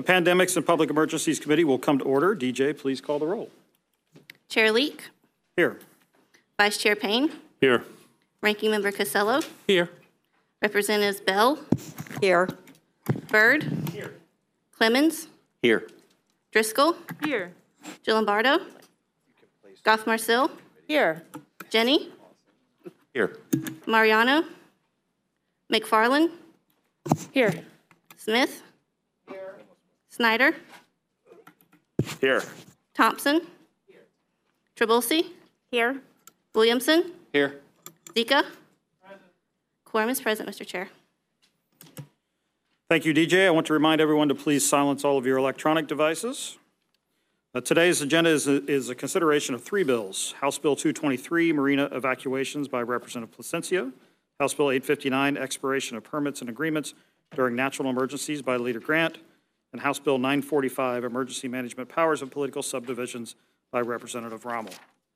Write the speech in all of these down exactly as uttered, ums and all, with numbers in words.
Pandemics and Public Emergencies Committee will come to order. D J, please call the roll. Chair Leak. Here. Vice Chair Payne. Here. Ranking Member Costello. Here. Representatives Bell. Here. Byrd. Here. Clemens. Here. Driscoll. Here. Gillimbardo. Goff Marcil. Here. Jenny. Here. Mariano. McFarland. Here. Smith. Snyder. Here. Thompson. Trabulsi. Here. Williamson. Here. Zika. Quorum is present, Mister Chair. Thank you, D J. I want to remind everyone to please silence all of your electronic devices. Uh, today's agenda is a, is a consideration of three bills. House Bill two twenty-three, Marina Evacuations by Representative Placencia. House Bill eight fifty-nine, Expiration of Permits and Agreements During Natural Emergencies by Leader Grant. And House Bill nine forty-five, Emergency Management Powers of Political Subdivisions by Representative Rommel.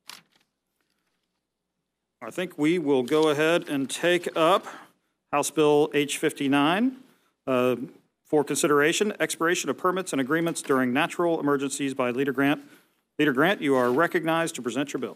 I think we will go ahead and take up House Bill H fifty-nine uh, for consideration, Expiration of Permits and Agreements During Natural Emergencies by Leader Grant. Leader Grant, you are recognized to present your bill.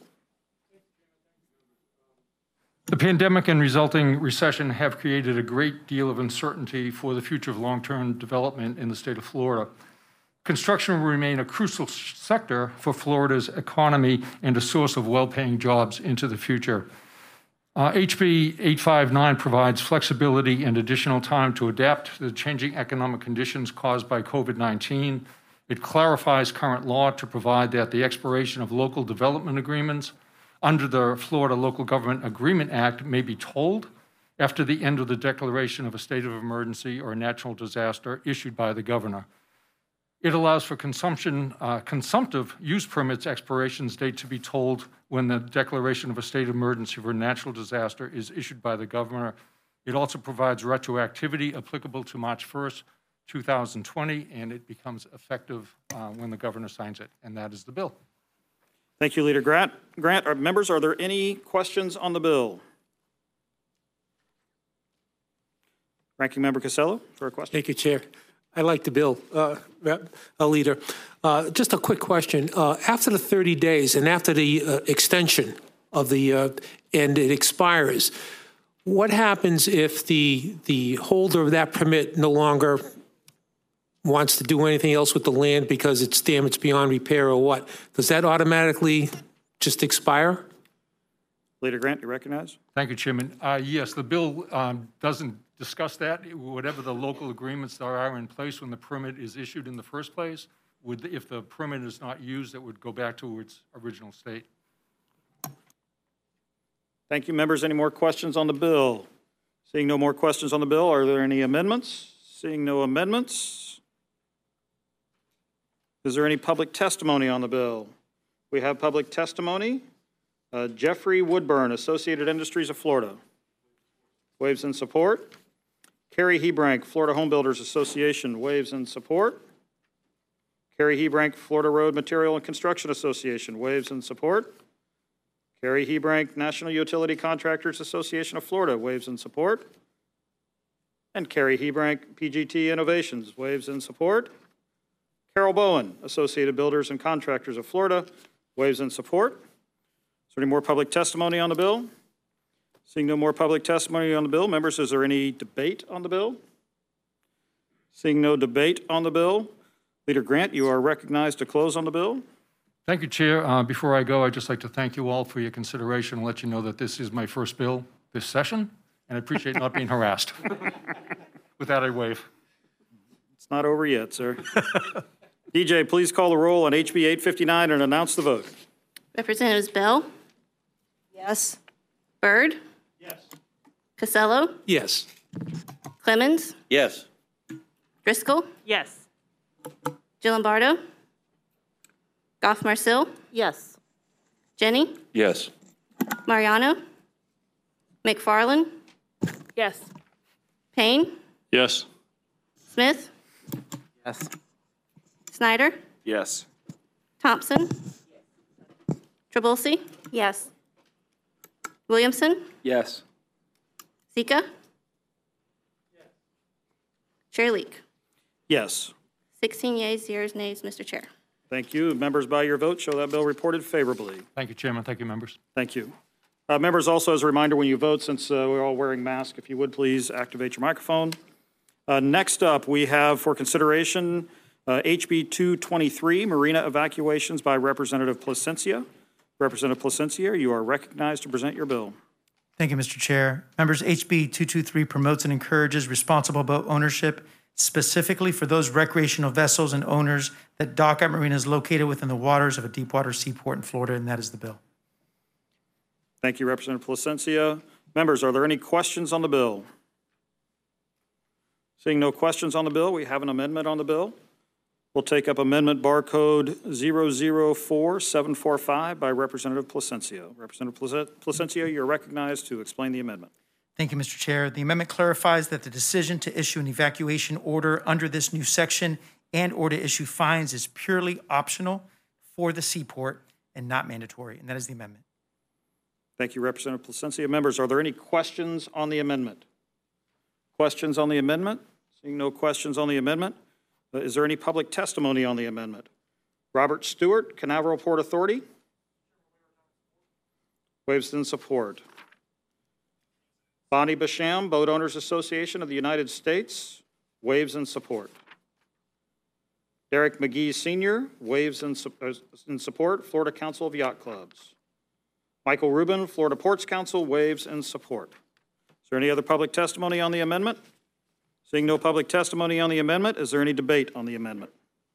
The pandemic and resulting recession have created a great deal of uncertainty for the future of long-term development in the state of Florida. Construction will remain a crucial sector for Florida's economy and a source of well-paying jobs into the future. Uh, H B eight fifty-nine provides flexibility and additional time to adapt to the changing economic conditions caused by COVID nineteen. It clarifies current law to provide that the expiration of local development agreements under the Florida Local Government Agreement Act may be tolled after the end of the declaration of a state of emergency or a natural disaster issued by the governor. It allows for consumption, uh, consumptive use permits expirations date to be tolled when the declaration of a state of emergency for a natural disaster is issued by the governor. It also provides retroactivity applicable to March first, two thousand twenty, and it becomes effective uh, when the governor signs it, and that is the bill. Thank you, Leader Grant. Grant, our members, are there any questions on the bill? Ranking Member Costello for a question. Thank you, Chair. I like the bill, uh, uh, Leader. Uh, just a quick question. Uh, after the thirty days and after the uh, extension of the, uh, and it expires, what happens if the, the holder of that permit no longer wants to do anything else with the land because it's damaged beyond repair or what? Does that automatically just expire? Leader Grant, you recognize? Thank you, Chairman. Uh, yes, the bill um, doesn't discuss that. Whatever the local agreements that are in place when the permit is issued in the first place, would, if the permit is not used, it would go back to its original state. Thank you, members. Any more questions on the bill? Seeing no more questions on the bill, are there any amendments? Seeing no amendments, is there any public testimony on the bill? We have public testimony. Uh, Jeffrey Woodburn, Associated Industries of Florida. Waves in support. Carrie Hebrank, Florida Home Builders Association, waves in support. Carrie Hebrank, Florida Road Material and Construction Association, waves in support. Carrie Hebrank, National Utility Contractors Association of Florida, waves in support. And Carrie Hebrank, P G T Innovations, waves in support. Carol Bowen, Associated Builders and Contractors of Florida, waves in support. Is there any more public testimony on the bill? Seeing no more public testimony on the bill, members, is there any debate on the bill? Seeing no debate on the bill, Leader Grant, you are recognized to close on the bill. Thank you, Chair. Uh, before I go, I'd just like to thank you all for your consideration and let you know that this is my first bill this session, and I appreciate not being harassed. With that, I wave. It's not over yet, sir. D J, please call the roll on H B eight fifty-nine and announce the vote. Representatives Bell. Yes. Byrd. Yes. Costello. Yes. Clemens. Yes. Driscoll. Yes. Gillimbardo. Goff Marcil. Yes. Jenny. Yes. Mariano. McFarland. Yes. Payne. Yes. Smith. Yes. Snyder. Yes. Thompson. Trabulsi. Yes. Williamson. Yes. Zika. Chair Leak. Yes. sixteen yeas, zero nays, Mister Chair. Thank you. Members, by your vote, show that bill reported favorably. Thank you, Chairman. Thank you, members. Thank you. Uh, Members, also as a reminder, when you vote, since uh, we're all wearing masks, if you would please activate your microphone. Uh, Next up, we have for consideration uh, H B two twenty-three, Marina Evacuations by Representative Placencia. Representative Placencia, you are recognized to present your bill. Thank you, Mister Chair. Members, H B two twenty-three promotes and encourages responsible boat ownership, specifically for those recreational vessels and owners that dock at marinas located within the waters of a deepwater seaport in Florida, and that is the bill. Thank you, Representative Placencia. Members, are there any questions on the bill? Seeing no questions on the bill, we have an amendment on the bill. We'll take up amendment barcode zero zero four seven four five by Representative Placencia. Representative Placencia, you're recognized to explain the amendment. Thank you, Mister Chair. The amendment clarifies that the decision to issue an evacuation order under this new section and or to issue fines is purely optional for the seaport and not mandatory, and that is the amendment. Thank you, Representative Placencia. Members, are there any questions on the amendment? Questions on the amendment? Seeing no questions on the amendment, uh, is there any public testimony on the amendment? Robert Stewart, Canaveral Port Authority. Waves in support. Bonnie Basham, Boat Owners Association of the United States. Waves in support. Derek McGee Senior, waves in, su uh, in support. Florida Council of Yacht Clubs. Michael Rubin, Florida Ports Council, waves in support. Is there any other public testimony on the amendment? Seeing no public testimony on the amendment, is there any debate on the amendment?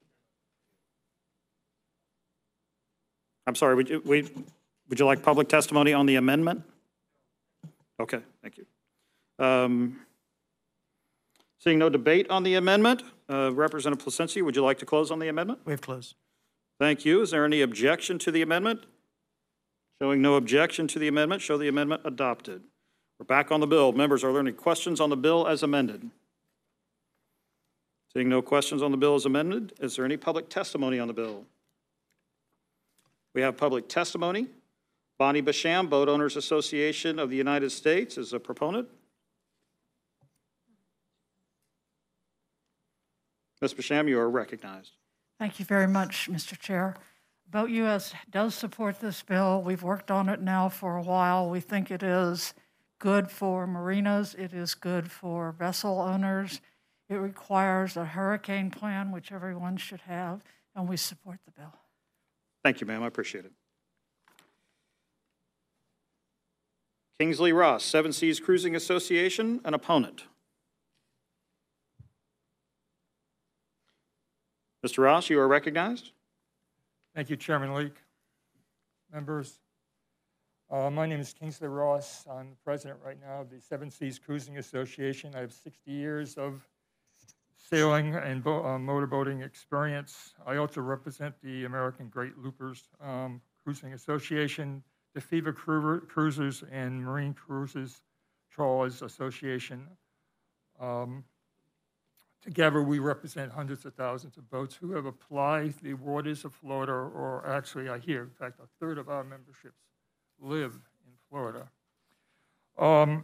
I'm sorry, would you, we, would you like public testimony on the amendment? Okay, thank you. Um, seeing no debate on the amendment, uh, Representative Placencia, would you like to close on the amendment? We have closed. Thank you. Is there any objection to the amendment? Showing no objection to the amendment, show the amendment adopted. We're back on the bill. Members, are there any questions on the bill as amended? Seeing no questions on the bill as amended, is there any public testimony on the bill? We have public testimony. Bonnie Basham, Boat Owners Association of the United States, is a proponent. Miz Basham, you are recognized. Thank you very much, Mister Chair. Boat U S does support this bill. We've worked on it now for a while. We think it is good for marinas. It is good for vessel owners. It requires a hurricane plan, which everyone should have, and we support the bill. Thank you, ma'am. I appreciate it. Kingsley Ross, Seven Seas Cruising Association, an opponent. Mister Ross, you are recognized. Thank you, Chairman Leake. Members, uh, my name is Kingsley Ross. I'm the president right now of the Seven Seas Cruising Association. I have sixty years of sailing and bo uh, motorboating experience. I also represent the American Great Loopers um, Cruising Association, the FIVA Cru Cruisers and Marine Cruisers Trawlers Association. Um, Together, we represent hundreds of thousands of boats who have applied the waters of Florida, or actually, I hear, in fact, a third of our memberships live in Florida. Um,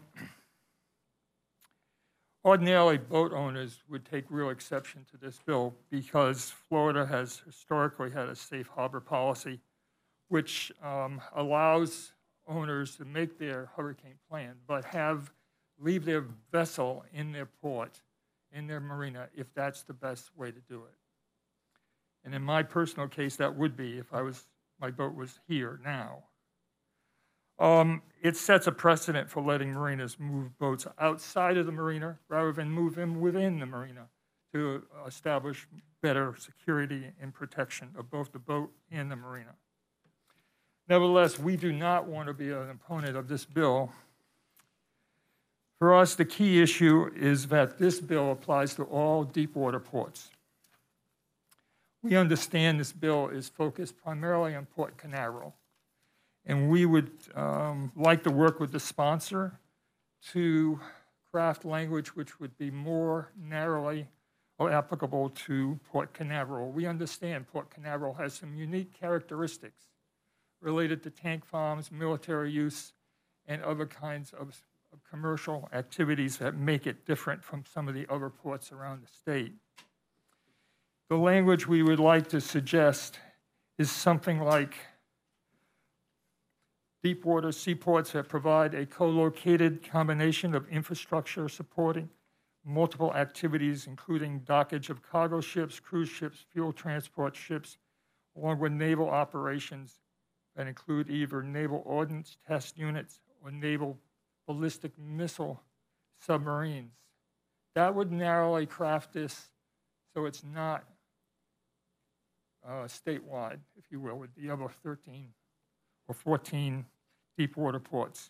ordinarily, boat owners would take real exception to this bill because Florida has historically had a safe harbor policy, which um, allows owners to make their hurricane plan, but have leave their vessel in their port, in their marina, if that's the best way to do it. And in my personal case, that would be if I was, my boat was here now. Um, it sets a precedent for letting marinas move boats outside of the marina rather than move them within the marina to establish better security and protection of both the boat and the marina. Nevertheless, we do not want to be an opponent of this bill. For us, the key issue is that this bill applies to all deepwater ports. We understand this bill is focused primarily on Port Canaveral, and we would um, like to work with the sponsor to craft language which would be more narrowly applicable to Port Canaveral. We understand Port Canaveral has some unique characteristics related to tank farms, military use, and other kinds of of commercial activities that make it different from some of the other ports around the state. The language we would like to suggest is something like deepwater seaports that provide a co-located combination of infrastructure supporting multiple activities, including dockage of cargo ships, cruise ships, fuel transport ships, along with naval operations that include either naval ordnance test units or naval ballistic missile submarines. That would narrowly craft this so it's not uh, statewide, if you will, with the other thirteen or fourteen deep water ports,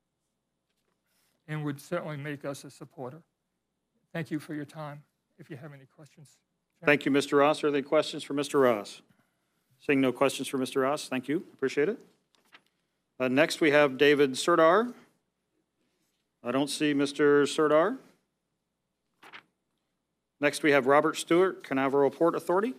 and would certainly make us a supporter. Thank you for your time. If you have any questions. Thank you, Mister Ross. Are there any questions for Mister Ross? Seeing no questions for Mister Ross, thank you. Appreciate it. Uh, next, we have David Serdar. I don't see Mister Serdar. Next, we have Robert Stewart, Canaveral Port Authority.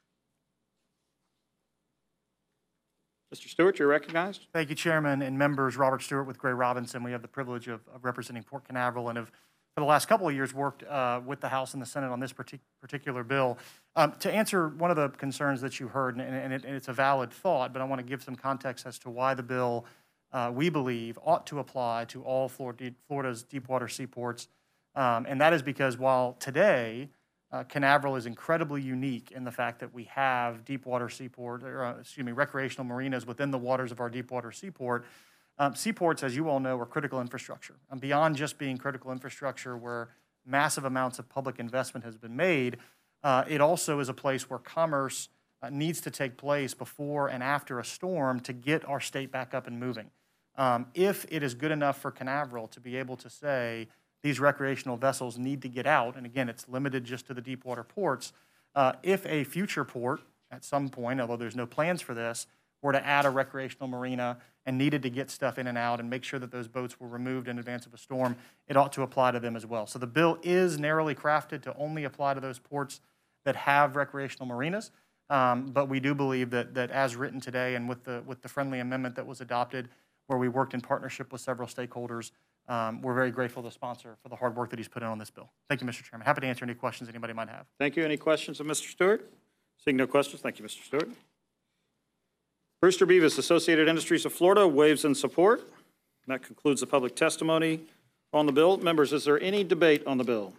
Mister Stewart, you're recognized. Thank you, Chairman and members. Robert Stewart with Gray Robinson. We have the privilege of, of representing Port Canaveral and have, for the last couple of years, worked uh, with the House and the Senate on this partic particular bill. Um, to answer one of the concerns that you heard, and, and, it, and it's a valid thought, but I want to give some context as to why the bill, uh, we believe, ought to apply to all Florida, Florida's deepwater seaports. Um, and that is because while today, Uh, Canaveral is incredibly unique in the fact that we have deepwater seaport, or uh, excuse me, recreational marinas within the waters of our deepwater seaport. Um, seaports, as you all know, are critical infrastructure. And beyond just being critical infrastructure where massive amounts of public investment has been made, uh, it also is a place where commerce uh, needs to take place before and after a storm to get our state back up and moving. Um, if it is good enough for Canaveral to be able to say, these recreational vessels need to get out, and again, it's limited just to the deepwater ports. Uh, if a future port, at some point, although there's no plans for this, were to add a recreational marina and needed to get stuff in and out and make sure that those boats were removed in advance of a storm, it ought to apply to them as well. So the bill is narrowly crafted to only apply to those ports that have recreational marinas, um, but we do believe that, that as written today and with the, with the friendly amendment that was adopted, where we worked in partnership with several stakeholders, Um, we're very grateful to the sponsor for the hard work that he's put in on this bill. Thank you, Mister Chairman. Happy to answer any questions anybody might have. Thank you. Any questions of Mister Stewart? Seeing no questions, thank you, Mister Stewart. Brewster Beavis, Associated Industries of Florida, waves in support. That concludes the public testimony on the bill. Members, is there any debate on the bill?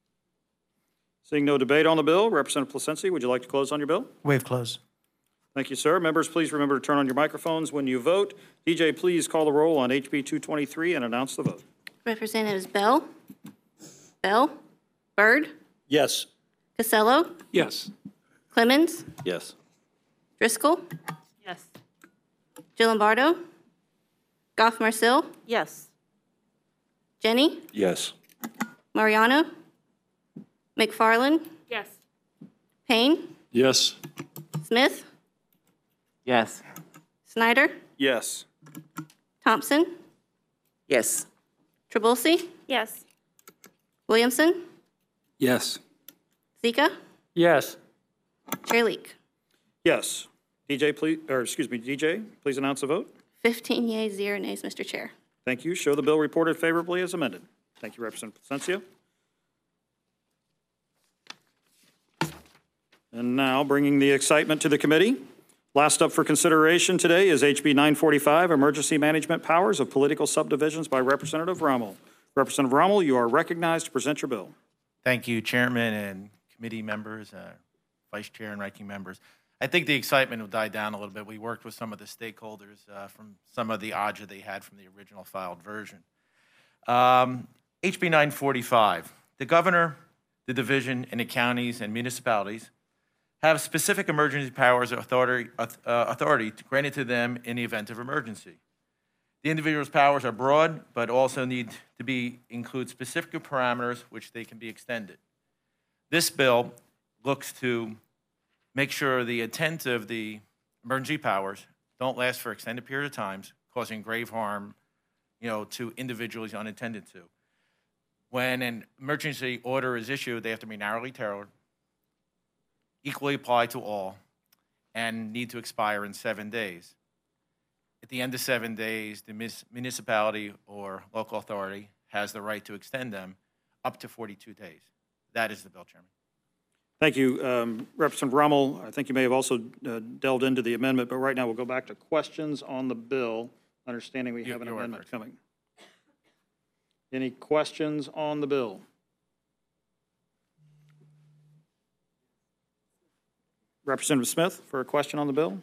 Seeing no debate on the bill, Representative Plasencia, would you like to close on your bill? Waive close. Thank you, sir. Members, please remember to turn on your microphones when you vote. D J, please call the roll on H B two twenty-three and announce the vote. Representatives Bell, Bell, Byrd, Yes. Casello, Yes. Clemens, Yes. Driscoll, Yes. Gillimbardo, Goff Marcil, Yes. Jenny, Yes. Mariano, McFarland, Yes. Payne, Yes. Smith, Yes. Snyder, Yes. Thompson, Yes. Trabulsi, Yes. Williamson, Yes. Zika, Yes. Chair Leak. Yes. D J, please, or excuse me, D J, please announce the vote. fifteen yeas, zero nays, Mister Chair. Thank you. Show the bill reported favorably as amended. Thank you, Representative Plasencia. And now, bringing the excitement to the committee. Last up for consideration today is H B nine forty-five, Emergency Management Powers of Political Subdivisions by Representative Rommel. Representative Rommel, you are recognized to present your bill. Thank you, Chairman and committee members, uh, Vice Chair and ranking members. I think the excitement will die down a little bit. We worked with some of the stakeholders uh, from some of the A J A they had from the original filed version. Um, H B nine forty-five, the governor, the division, and the counties and municipalities have specific emergency powers or authority, uh, authority granted to them in the event of emergency. The individual's powers are broad, but also need to be include specific parameters which they can be extended. This bill looks to make sure the intent of the emergency powers don't last for extended period of times, causing grave harm, you know, to individuals unintended to. When an emergency order is issued, they have to be narrowly tailored, equally apply to all, and need to expire in seven days. At the end of seven days, the municipality or local authority has the right to extend them up to forty-two days. That is the bill, Chairman. Thank you, um, Representative Rommel. I think you may have also uh, delved into the amendment, but right now we'll go back to questions on the bill, understanding we You- have an you are amendment correct. coming. Any questions on the bill? Representative Smith for a question on the bill.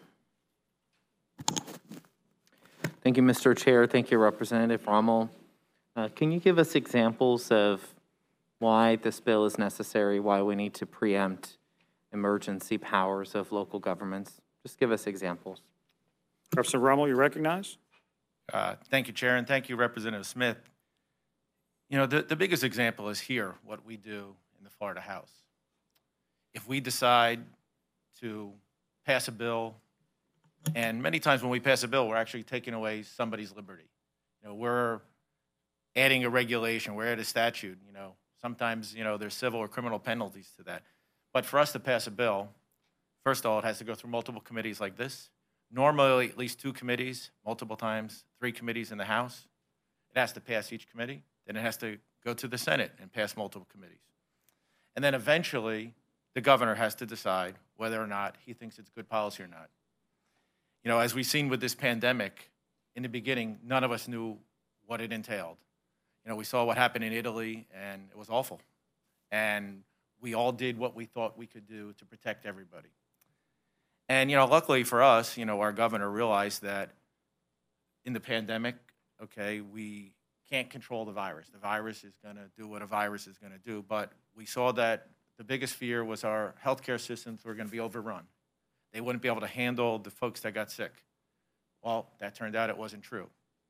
Thank you, Mister Chair. Thank you, Representative Rommel. Uh, Can you give us examples of why this bill is necessary, why we need to preempt emergency powers of local governments? Just give us examples. Representative Rommel, you recognize? Uh, Thank you, Chair, and thank you, Representative Smith. You know, the, the biggest example is here, what we do in the Florida House. If we decide to pass a bill, and many times when we pass a bill, we're actually taking away somebody's liberty. You know, we're adding a regulation, we're adding a statute, you know. Sometimes, you know, there's civil or criminal penalties to that. But for us to pass a bill, first of all, it has to go through multiple committees like this. Normally, at least two committees, multiple times, three committees in the House. It has to pass each committee. Then it has to go to the Senate and pass multiple committees. And then eventually, the governor has to decide whether or not he thinks it's good policy or not. You know, as we've seen with this pandemic, in the beginning, none of us knew what it entailed. You know, we saw what happened in Italy, and it was awful. And we all did what we thought we could do to protect everybody. And, you know, luckily for us, you know, our governor realized that in the pandemic, okay, we can't control the virus. The virus is going to do what a virus is going to do. But we saw that the biggest fear was our healthcare systems were going to be overrun. They wouldn't be able to handle the folks that got sick. Well, that turned out it wasn't true.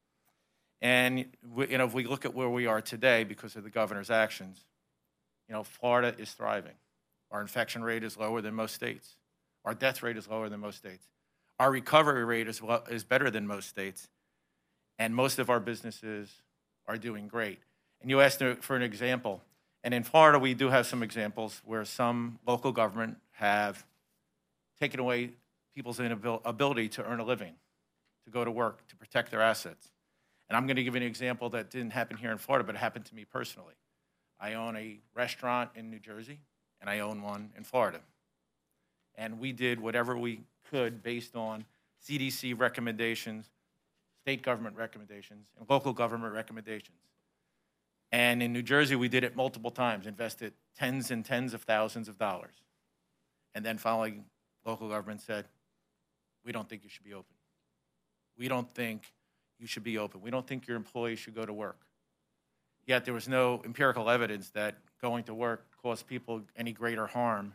And, we, you know, if we look at where we are today because of the governor's actions, you know, Florida is thriving. Our infection rate is lower than most states. Our death rate is lower than most states. Our recovery rate is, well, is better than most states. And most of our businesses are doing great. And you asked for an example. And in Florida, we do have some examples where some local government have taken away people's inabil- ability to earn a living, to go to work, to protect their assets. And I'm going to give you an example that didn't happen here in Florida, but it happened to me personally. I own a restaurant in New Jersey, and I own one in Florida. And we did whatever we could based on C D C recommendations, state government recommendations, and local government recommendations. And in New Jersey, we did it multiple times, invested tens and tens of thousands of dollars. And then finally, local government said, we don't think you should be open. We don't think you should be open. We don't think your employees should go to work. Yet there was no empirical evidence that going to work caused people any greater harm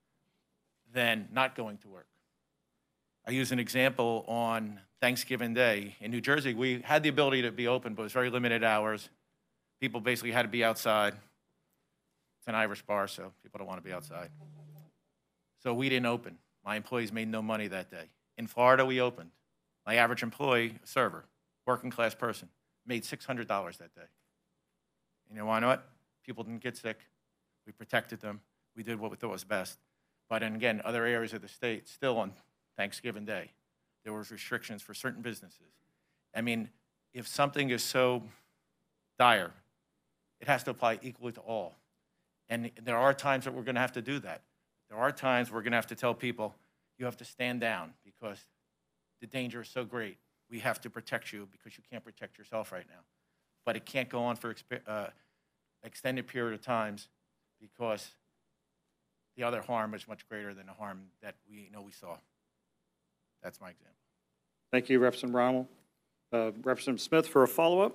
than not going to work. I use an example on Thanksgiving Day. In New Jersey, we had the ability to be open, but it was very limited hours. People basically had to be outside. It's an Irish bar, so people don't want to be outside. So we didn't open. My employees made no money that day. In Florida, we opened. My average employee, a server, working class person, made six hundred dollars that day. And you know why not? People didn't get sick. We protected them. We did what we thought was best. But and again, other areas of the state, still on Thanksgiving Day, there was restrictions for certain businesses. I mean, if something is so dire, it has to apply equally to all. And there are times that we're going to have to do that. There are times we're going to have to tell people, you have to stand down because the danger is so great. We have to protect you because you can't protect yourself right now. But it can't go on for exp- uh, extended period of times because the other harm is much greater than the harm that we know we saw. That's my example. Thank you, Representative Rommel. Uh, Representative Smith for a follow-up.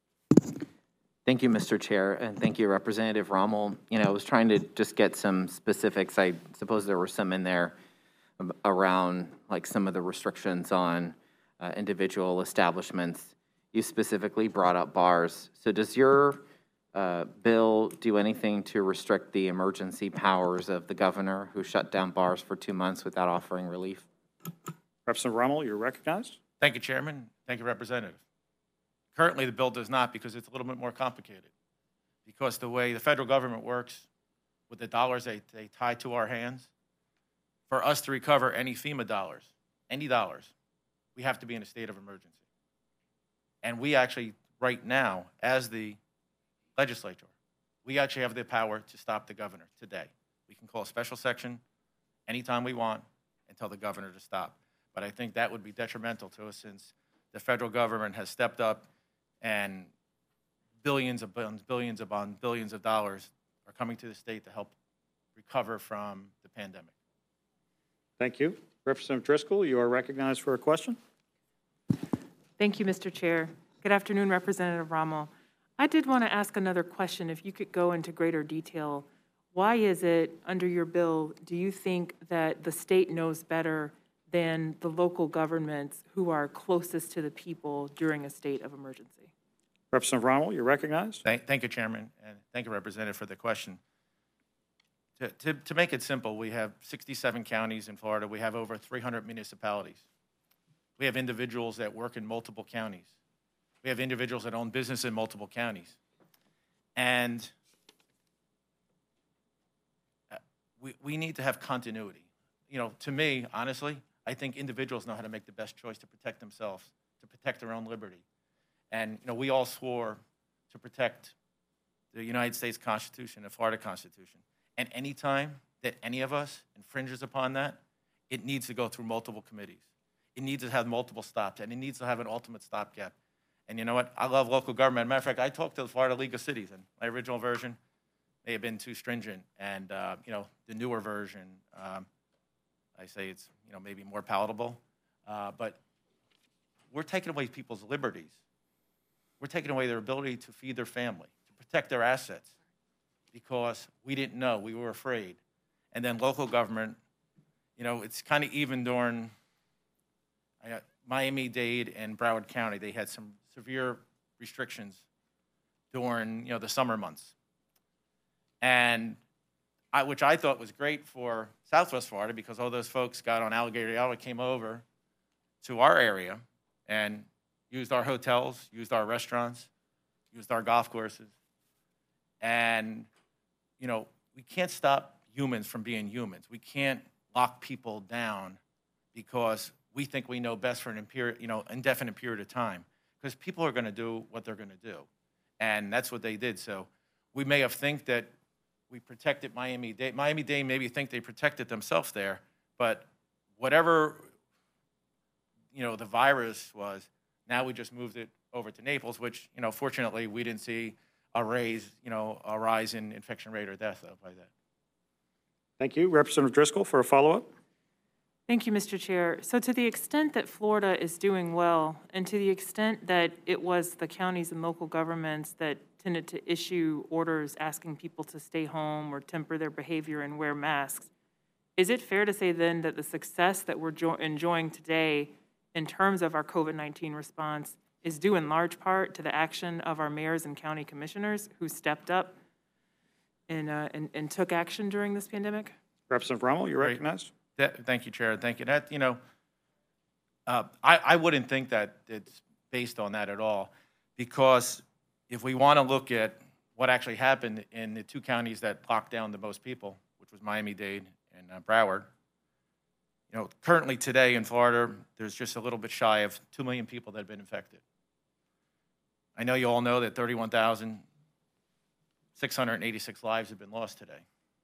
Thank you, Mister Chair, and thank you, Representative Rommel. You know, I was trying to just get some specifics. I suppose there were some in there around like some of the restrictions on uh, individual establishments. You specifically brought up bars. So does your uh, bill do anything to restrict the emergency powers of the governor who shut down bars for two months without offering relief? Representative Rommel, you're recognized. Thank you, Chairman. Thank you, Representative. Currently, the bill does not because it's a little bit more complicated. Because the way the federal government works with the dollars they, they tie to our hands, for us to recover any FEMA dollars, any dollars, we have to be in a state of emergency. And we actually, right now, as the legislature, we actually have the power to stop the governor today. We can call a special section anytime we want and tell the governor to stop. But I think that would be detrimental to us since the federal government has stepped up and billions of bonds, billions of bonds, billions of dollars are coming to the state to help recover from the pandemic. Thank you. Representative Driscoll, you are recognized for a question. Thank you, Mister Chair. Good afternoon, Representative Rommel. I did want to ask another question, if you could go into greater detail. Why is it, under your bill, do you think that the state knows better than the local governments who are closest to the people during a state of emergency? Representative Rommel, you're recognized. Thank, thank you, Chairman, and thank you, Representative, for the question. To, to, to make it simple, we have sixty-seven counties in Florida. We have over three hundred municipalities. We have individuals that work in multiple counties. We have individuals that own business in multiple counties. And we, we need to have continuity. You know, to me, honestly, I think individuals know how to make the best choice to protect themselves, to protect their own liberty. And, you know, we all swore to protect the United States Constitution, the Florida Constitution. And any time that any of us infringes upon that, it needs to go through multiple committees. It needs to have multiple stops, and it needs to have an ultimate stopgap. And you know what? I love local government. As a matter of fact, I talked to the Florida League of Cities, and my original version may have been too stringent. And, uh, you know, the newer version, um, I say it's, you know, maybe more palatable. Uh, but we're taking away people's liberties. We're taking away their ability to feed their family, to protect their assets, because we didn't know. We were afraid. And then local government, you know, it's kind of even during I got Miami-Dade and Broward County. They had some severe restrictions during, you know, the summer months. And I, which I thought was great for Southwest Florida, because all those folks got on Alligator Yacht, came over to our area and used our hotels, used our restaurants, used our golf courses. And, you know, we can't stop humans from being humans. We can't lock people down because we think we know best for an imperiod, you know, indefinite period of time, because people are going to do what they're going to do. And that's what they did. So we may have think that we protected Miami-Dade. Miami-Dade maybe think they protected themselves there, but whatever, you know, the virus was, now we just moved it over to Naples, which, you know, fortunately we didn't see a raise, you know, a rise in infection rate or death by that. Thank you. Representative Driscoll for a follow-up. Thank you, Mister Chair. So to the extent that Florida is doing well, and to the extent that it was the counties and local governments that tended to issue orders asking people to stay home or temper their behavior and wear masks, is it fair to say then that the success that we're enjoying today in terms of our COVID nineteen response is due in large part to the action of our mayors and county commissioners who stepped up and, uh, and, and took action during this pandemic? Representative Rommel, you're Great. recognized. That, thank you, Chair. Thank you. That, you know, uh, I, I wouldn't think that it's based on that at all, because if we want to look at what actually happened in the two counties that locked down the most people, which was Miami-Dade and uh, Broward, you know, currently today in Florida, there's just a little bit shy of two million people that have been infected. I know you all know that thirty-one thousand six hundred eighty-six lives have been lost today.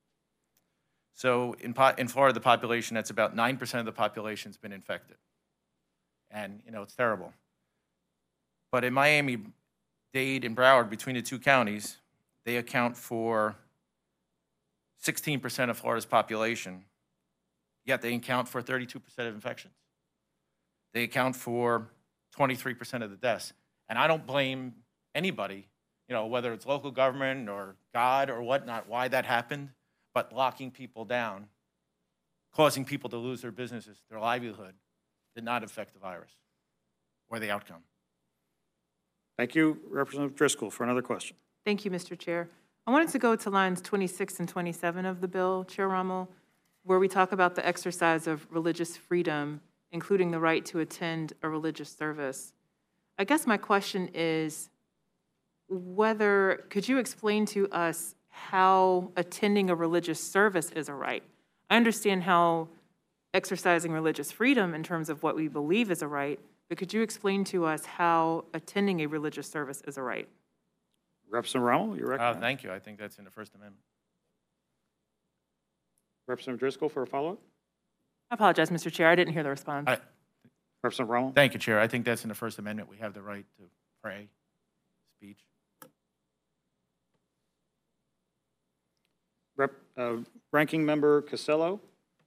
So in, in Florida, the population, that's about nine percent of the population has been infected. And, you know, it's terrible. But in Miami-Dade and Broward, between the two counties, they account for sixteen percent of Florida's population, yet they account for thirty-two percent of infections. They account for twenty-three percent of the deaths. And I don't blame anybody, you know, whether it's local government or God or whatnot, why that happened. But locking people down, causing people to lose their businesses, their livelihood, did not affect the virus or the outcome. Thank you, Representative Driscoll, for another question. Thank you, Mister Chair. I wanted to go to lines twenty-six and twenty-seven of the bill, Chair Rommel, where we talk about the exercise of religious freedom, including the right to attend a religious service. I guess my question is whether, could you explain to us how attending a religious service is a right? I understand how exercising religious freedom in terms of what we believe is a right, but could you explain to us how attending a religious service is a right? Representative Rommel, you're recognized. Uh, thank you. I think that's in the First Amendment. Representative Driscoll for a follow-up. I apologize, Mister Chair. I didn't hear the response. I- Representative Rommel. Thank you, Chair. I think that's in the First Amendment. We have the right to pray, speech. Rep, uh, Ranking Member Casello.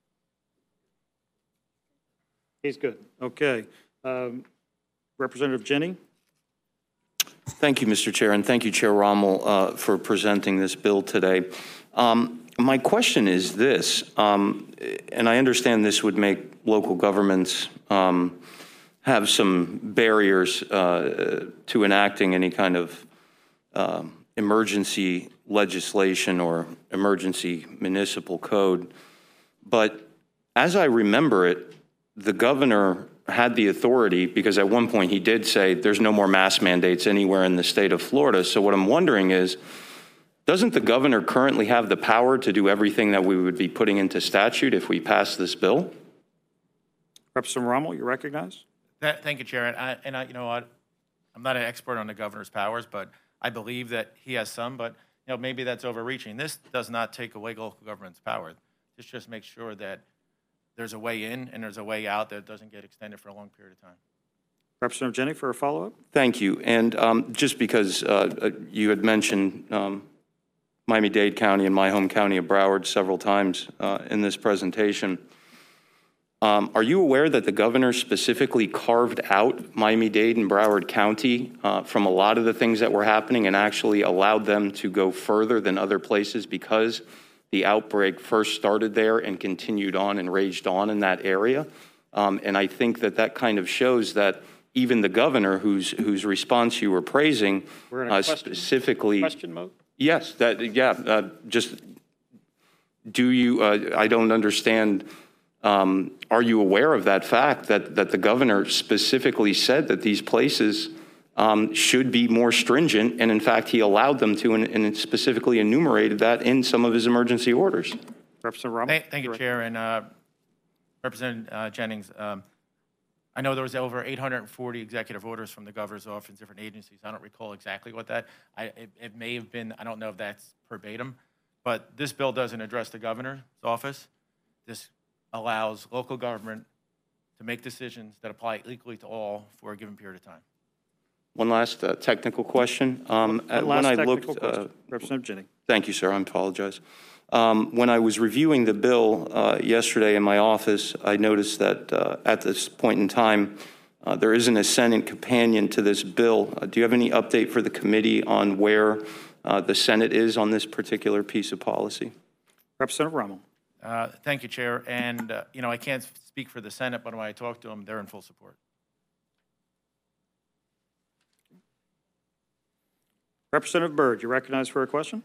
He's good. Okay. Um, Representative Jenny. Thank you, Mister Chair, and thank you, Chair Rommel, uh, for presenting this bill today. Um, my question is this, um, and I understand this would make local governments um, have some barriers uh, to enacting any kind of um, emergency legislation or emergency municipal code. But as I remember it, the governor had the authority, because at one point he did say there's no more mask mandates anywhere in the state of Florida. So what I'm wondering is, doesn't the governor currently have the power to do everything that we would be putting into statute if we pass this bill? Representative Rommel, you recognize. That, thank you, Chair. And I, and I, you know what, I'm not an expert on the governor's powers, but I believe that he has some, but you know, maybe that's overreaching. This does not take away local government's power. This just makes sure that there's a way in and there's a way out that doesn't get extended for a long period of time. Representative Jenny for a follow-up. Thank you. And um, just because uh, you had mentioned um, Miami-Dade County and my home county of Broward several times uh, in this presentation, um, are you aware that the governor specifically carved out Miami-Dade and Broward County uh, from a lot of the things that were happening and actually allowed them to go further than other places because the outbreak first started there and continued on and raged on in that area? Um, and I think that that kind of shows that even the governor, whose whose response you were praising, We're in a uh, question, specifically, question mode. yes, that yeah, uh, just do you? Uh, I don't understand. Um, are you aware of that fact that that the governor specifically said that these places um, should be more stringent, and in fact he allowed them to, and, and specifically enumerated that in some of his emergency orders? Representative Rommel. Thank, thank you, Chair. And uh, Representative uh, Jennings, um, I know there was over eight hundred forty executive orders from the governor's office in different agencies. I don't recall exactly what that, I, it, it may have been, I don't know if that's verbatim, but this bill doesn't address the governor's office. This allows local government to make decisions that apply equally to all for a given period of time. One last uh, technical question. Um, One when last I technical looked, question. uh, Representative Jenny. Thank you, sir. I apologize. Um, when I was reviewing the bill uh, yesterday in my office, I noticed that uh, at this point in time, uh, there isn't a Senate companion to this bill. Uh, do you have any update for the committee on where uh, the Senate is on this particular piece of policy? Representative Rommel. Uh, thank you, Chair. And, uh, you know, I can't speak for the Senate, but when I talk to them, they're in full support. Representative Byrd, you recognize for a question?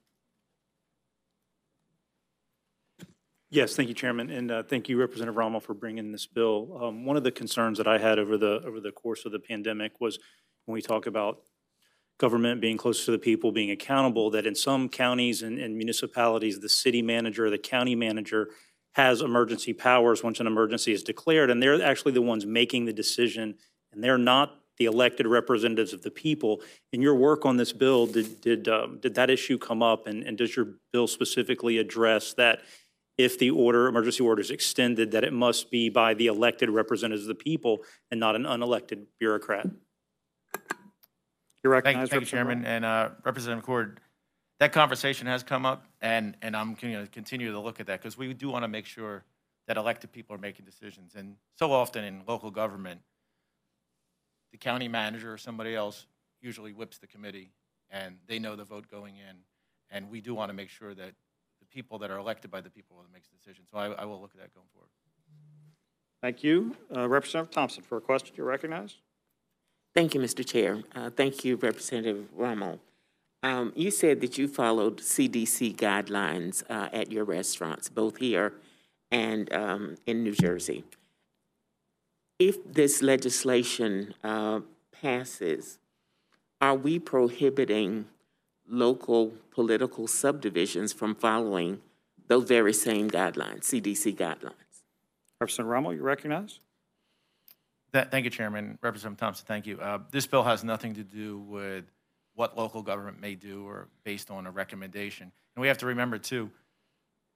Yes, thank you, Chairman, and uh, thank you, Representative Rommel, for bringing this bill. Um, one of the concerns that I had over the over the course of the pandemic was when we talk about government being close to the people, being accountable, that in some counties and, and municipalities, the city manager, the county manager has emergency powers once an emergency is declared, and they're actually the ones making the decision, and they're not the elected representatives of the people. In your work on this bill, did did um, did that issue come up, and, and does your bill specifically address that if the order, emergency order is extended, that it must be by the elected representatives of the people and not an unelected bureaucrat? You Thank, recognize, thank you, Chairman. And uh, Representative Cord, that conversation has come up, and, and I'm going to continue to look at that because we do want to make sure that elected people are making decisions. And so often in local government, the county manager or somebody else usually whips the committee, and they know the vote going in. And we do want to make sure that the people that are elected by the people that makes the decisions. So I, I will look at that going forward. Thank you. Uh, Representative Thompson for a question. You recognize? Thank you, Mister Chair. Uh, thank you, Representative Rommel. Um, you said that you followed C D C guidelines uh, at your restaurants, both here and um, in New Jersey. If this legislation uh, passes, are we prohibiting local political subdivisions from following those very same guidelines, C D C guidelines? Representative Rommel, you recognize? That, thank you, Chairman. Representative Thompson, thank you. Uh, this bill has nothing to do with what local government may do or based on a recommendation. And we have to remember, too,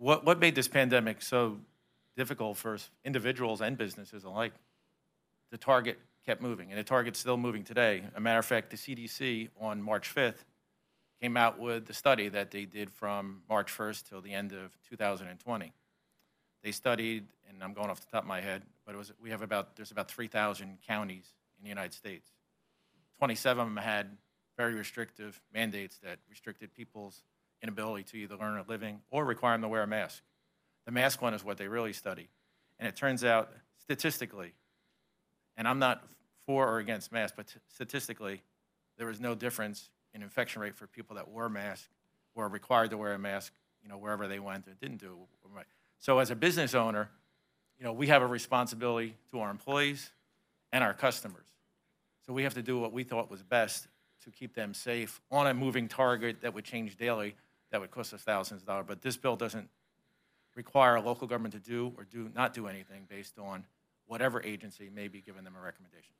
what, what made this pandemic so difficult for individuals and businesses alike? The target kept moving, and the target's still moving today. A matter of fact, the C D C on March fifth came out with the study that they did from March first till the end of two thousand twenty. They studied, and I'm going off the top of my head, but it was we have about there's about three thousand counties in the United States. twenty-seven of them had very restrictive mandates that restricted people's inability to either earn a living or require them to wear a mask. The mask one is what they really study, and it turns out statistically, and I'm not for or against masks, but statistically, there was no difference in infection rate for people that wore masks or required to wear a mask, you know, wherever they went or didn't do it. So as a business owner, you know, we have a responsibility to our employees and our customers. So we have to do what we thought was best to keep them safe on a moving target that would change daily, that would cost us thousands of dollars. But this bill doesn't require a local government to do or do not do anything based on whatever agency may be giving them a recommendation.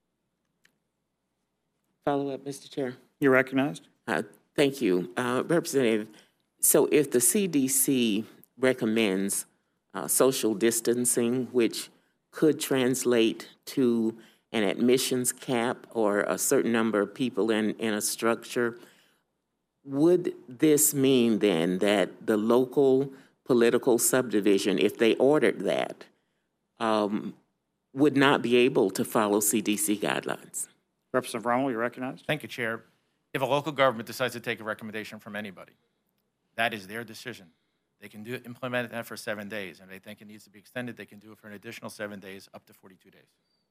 Follow up, Mister Chair. You're recognized. Uh, thank you. Uh, Representative, so if the C D C recommends uh, social distancing, which could translate to an admissions cap or a certain number of people in, in a structure, would this mean then that the local political subdivision, if they ordered that, um, would not be able to follow C D C guidelines? Representative Rommel, you're recognized. Thank you, Chair. If a local government decides to take a recommendation from anybody, that is their decision. They can do implement that for seven days, and if they think it needs to be extended, they can do it for an additional seven days, up to forty-two days.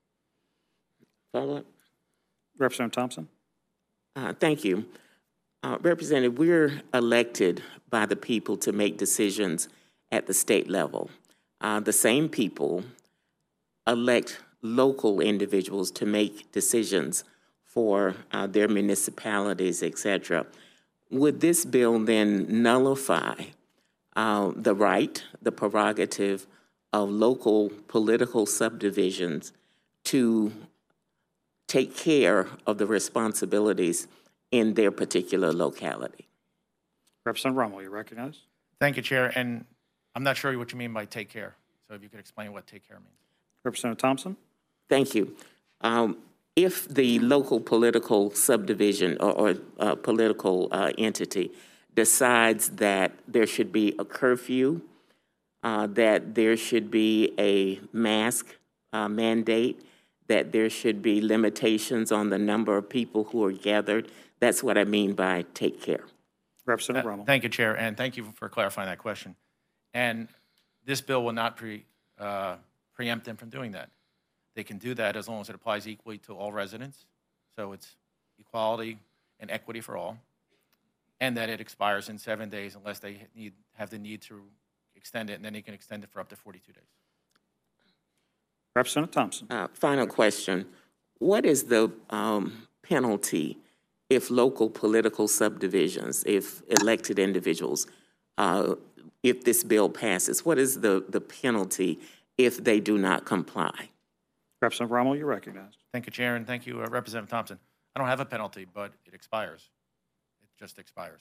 Follow up. Representative Thompson. Uh, thank you. Uh, Representative, we're elected by the people to make decisions at the state level. Uh, the same people elect local individuals to make decisions for uh, their municipalities, et cetera. Would this bill then nullify uh, the right, the prerogative of local political subdivisions to take care of the responsibilities in their particular locality? Representative Rommel, you're recognized. Thank you, Chair. And I'm not sure what you mean by take care. So if you could explain what take care means. Representative Thompson. Thank you. Um, if the local political subdivision or, or uh, political uh, entity decides that there should be a curfew, uh, that there should be a mask uh, mandate, that there should be limitations on the number of people who are gathered, that's what I mean by take care. Representative Uh, Rommel. Thank you, Chair, and thank you for clarifying that question. And this bill will not pre, uh, preempt them from doing that. They can do that as long as it applies equally to all residents. So it's equality and equity for all, and that it expires in seven days unless they need, have the need to extend it, and then they can extend it for up to forty-two days. Representative Thompson. Uh, final question. What is the um, penalty if local political subdivisions, if elected individuals, uh, if this bill passes? What is the, the penalty if they do not comply? Representative Rommel, you're recognized. Thank you, Chair, and thank you, uh, Representative Thompson. I don't have a penalty, but it expires. It just expires.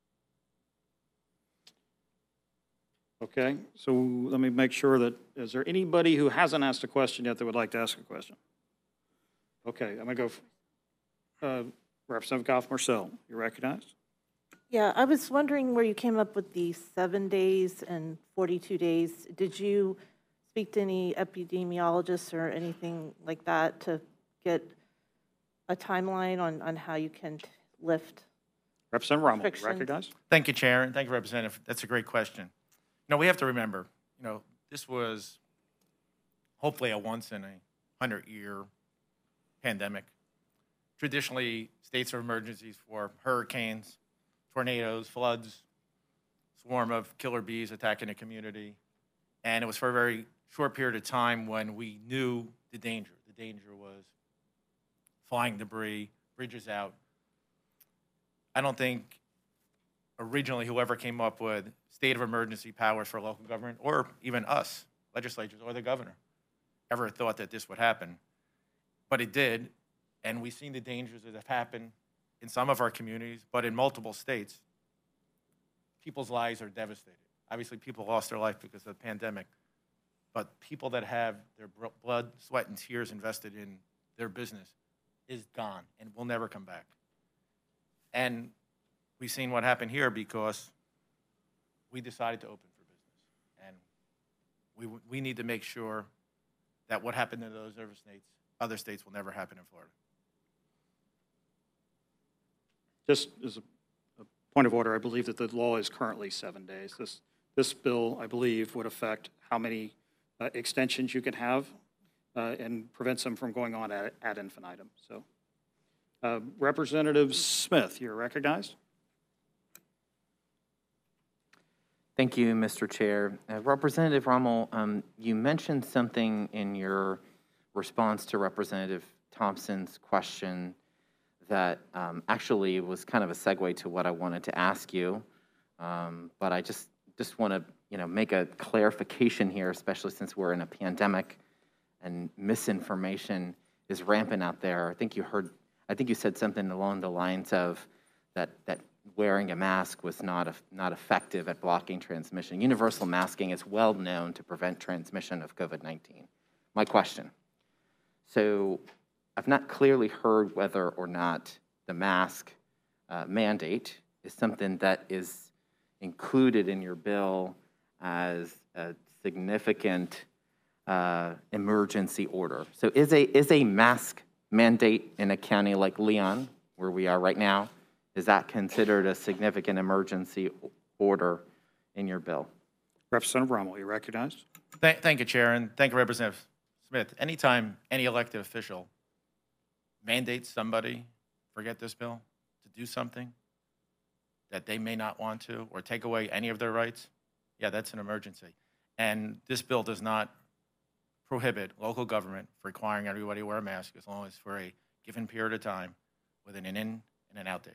Okay, so let me make sure that, is there anybody who hasn't asked a question yet that would like to ask a question? Okay, I'm going to go, uh, Representative Goff-Marcel, you're recognized. Yeah, I was wondering where you came up with the seven days and forty-two days. Did you speak to any epidemiologists or anything like that to get a timeline on, on how you can lift Representative Rommel, restrictions? recognized. Thank you, Chair, and thank you, Representative. That's a great question. You know, we have to remember, you know, this was hopefully a once in a hundred year pandemic. Traditionally, states of emergencies for hurricanes, tornadoes, floods, swarm of killer bees attacking a community. And it was for a very short period of time when we knew the danger. The danger was flying debris, bridges out. I don't think originally whoever came up with state of emergency powers for local government, or even us, legislatures, or the governor, ever thought that this would happen. But it did, and we've seen the dangers that have happened in some of our communities, but in multiple states, people's lives are devastated. Obviously, people lost their life because of the pandemic, but people that have their bro- blood, sweat, and tears invested in their business is gone and will never come back. And we've seen what happened here because we decided to open for business. And we, we need to make sure that what happened in those other states, other states will never happen in Florida. Just as a, a point of order, I believe that the law is currently seven days. This, this bill, I believe, would affect how many uh, extensions you can have uh, and prevents them from going on ad, ad infinitum. So, uh, Representative Smith, you're recognized. Thank you, Mister Chair. Uh, Representative Rommel, um, you mentioned something in your response to Representative Thompson's question that um, actually was kind of a segue to what I wanted to ask you. Um, but I just just want to you know make a clarification here, especially since we're in a pandemic and misinformation is rampant out there. I think you heard, I think you said something along the lines of that that. wearing a mask was not, a, not effective at blocking transmission. Universal masking is well known to prevent transmission of COVID nineteen. My question, so I've not clearly heard whether or not the mask uh, mandate is something that is included in your bill as a significant uh, emergency order. So is a, is a mask mandate in a county like Leon, where we are right now, is that considered a significant emergency order in your bill? Representative Rommel, you recognized. Th- thank you, Chair, and thank you, Representative Smith. Anytime any elected official mandates somebody, forget this bill, to do something that they may not want to, or take away any of their rights, yeah, that's an emergency. And this bill does not prohibit local government from requiring everybody to wear a mask as long as for a given period of time within an in and an out date.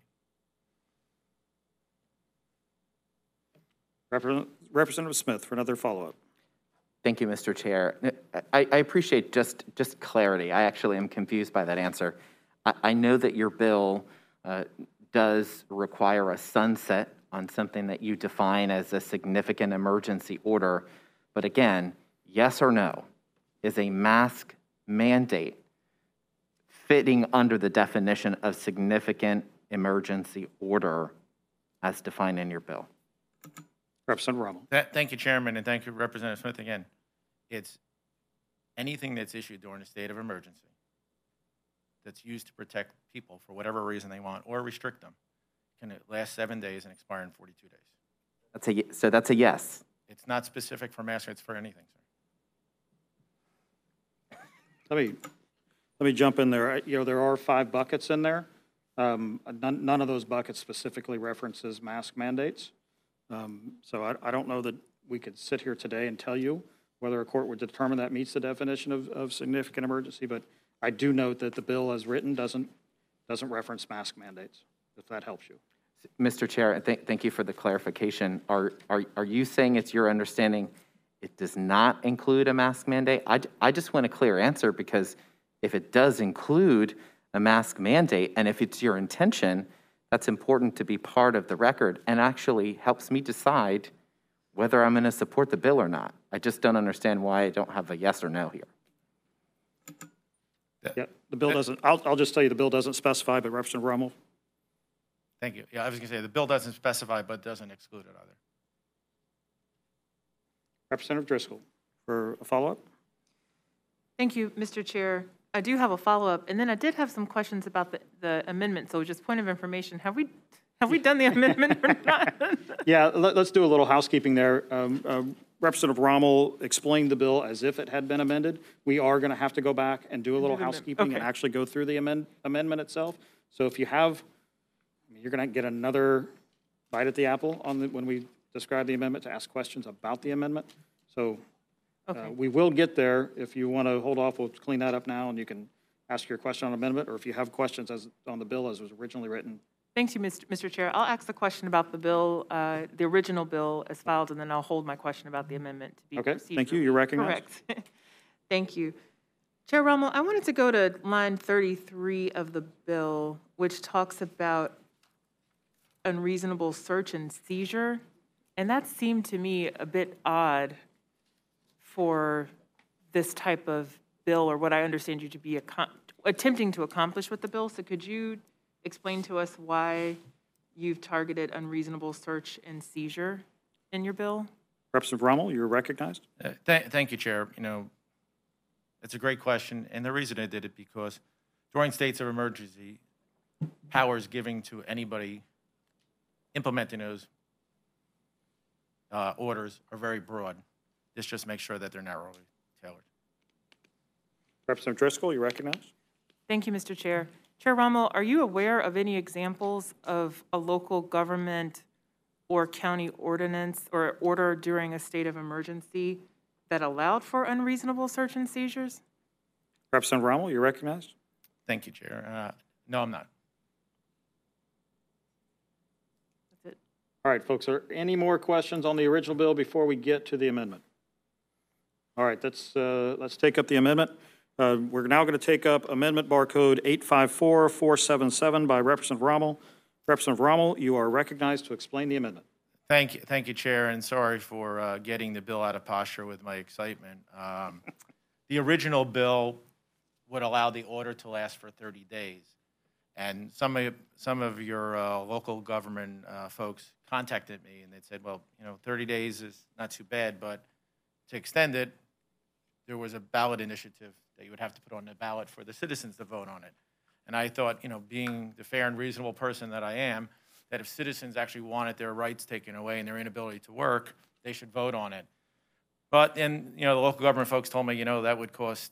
Representative Smith for another follow-up. Thank you, Mister Chair. I, I appreciate just, just clarity. I actually am confused by that answer. I, I know that your bill uh, does require a sunset on something that you define as a significant emergency order, but again, yes or no, is a mask mandate fitting under the definition of significant emergency order as defined in your bill? Representative Rommel. Th- thank you, Chairman, and thank you, Representative Smith, again. It's anything that's issued during a state of emergency that's used to protect people for whatever reason they want or restrict them can last seven days and expire in forty-two days. That's a, so that's a yes. It's not specific for masks, it's for anything, sir. Let me, let me jump in there. You know, there are five buckets in there. Um, none, none of those buckets specifically references mask mandates. Um, so I, I don't know that we could sit here today and tell you whether a court would determine that meets the definition of, of significant emergency, but I do note that the bill as written doesn't, doesn't reference mask mandates, if that helps you. Mister Chair, th- thank you for the clarification. Are, are, are you saying it's your understanding it does not include a mask mandate? I, I just want a clear answer, because if it does include a mask mandate, and if it's your intention, that's important to be part of the record and actually helps me decide whether I'm going to support the bill or not. I just don't understand why I don't have a yes or no here. Yeah, the bill doesn't, I'll, I'll just tell you the bill doesn't specify, but Representative Rommel. Thank you. Yeah, I was going to say the bill doesn't specify, but doesn't exclude it either. Representative Driscoll for a follow-up. Thank you, Mister Chair. I do have a follow-up, and then I did have some questions about the, the amendment. So just point of information, have we have we done the amendment or not? Yeah, let, let's do a little housekeeping there. Um, uh, Representative Rommel explained the bill as if it had been amended. We are going to have to go back and do a little housekeeping and okay. actually go through the amend, amendment itself. So if you have, I mean, you're going to get another bite at the apple on the, when we describe the amendment to ask questions about the amendment. So Okay. uh, we will get there. If you want to hold off, we'll clean that up now, and you can ask your question on amendment, or if you have questions as on the bill as was originally written. Thank you, Mister Mister Chair. I'll ask the question about the bill, uh, the original bill as filed, and then I'll hold my question about the amendment to be Okay, thank you. procedurally You're recognized. Correct. Thank you. Chair Rommel, I wanted to go to line thirty-three of the bill, which talks about unreasonable search and seizure. And that seemed to me a bit odd for this type of bill, or what I understand you to be accom- attempting to accomplish with the bill. So could you explain to us why you've targeted unreasonable search and seizure in your bill? Representative Rommel, you're recognized. Uh, th- Thank you, Chair. You know, it's a great question, and the reason I did it because during states of emergency, powers giving to anybody implementing those uh, orders are very broad. This just makes sure that they're narrowly tailored. Representative Driscoll, you're recognized. Thank you, Mister Chair. Chair Rommel, are you aware of any examples of a local government or county ordinance or order during a state of emergency that allowed for unreasonable search and seizures? Representative Rommel, you're recognized. Thank you, Chair. Uh, No, I'm not. That's it. All right, folks, are any more questions on the original bill before we get to the amendment? All right, let's, uh, let's take up the amendment. Uh, we're now going to take up amendment barcode eight five four four seven seven by Representative Rommel. Representative Rommel, you are recognized to explain the amendment. Thank you, thank you, Chair, and sorry for uh, getting the bill out of posture with my excitement. Um, The original bill would allow the order to last for thirty days. And some of, some of your uh, local government uh, folks contacted me, and they said, well, you know, thirty days is not too bad, but to extend it, there was a ballot initiative that you would have to put on the ballot for the citizens to vote on it. And I thought, you know, being the fair and reasonable person that I am, that if citizens actually wanted their rights taken away and their inability to work, they should vote on it. But then, you know, the local government folks told me, you know, that would cost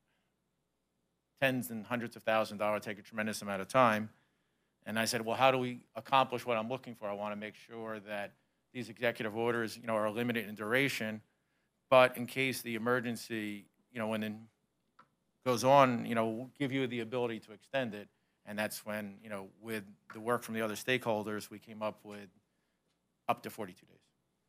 tens and hundreds of thousands of dollars, take a tremendous amount of time. And I said, well, how do we accomplish what I'm looking for? I want to make sure that these executive orders, you know, are limited in duration, but in case the emergency, you know, when it goes on, you know, we'll give you the ability to extend it. And that's when, you know, with the work from the other stakeholders, we came up with up to forty-two days.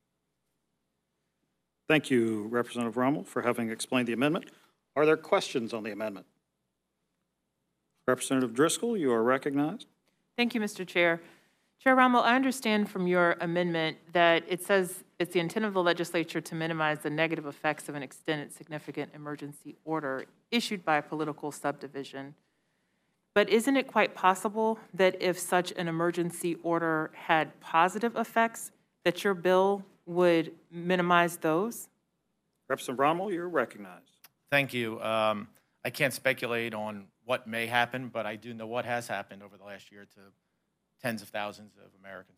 Thank you, Representative Rommel, for having explained the amendment. Are there questions on the amendment? Representative Driscoll, you are recognized. Thank you, Mister Chair. Chair Rommel, I understand from your amendment that it says it's the intent of the legislature to minimize the negative effects of an extended significant emergency order issued by a political subdivision. But isn't it quite possible that if such an emergency order had positive effects, that your bill would minimize those? Representative Rommel, you're recognized. Thank you. Um, I can't speculate on what may happen, but I do know what has happened over the last year to tens of thousands of Americans.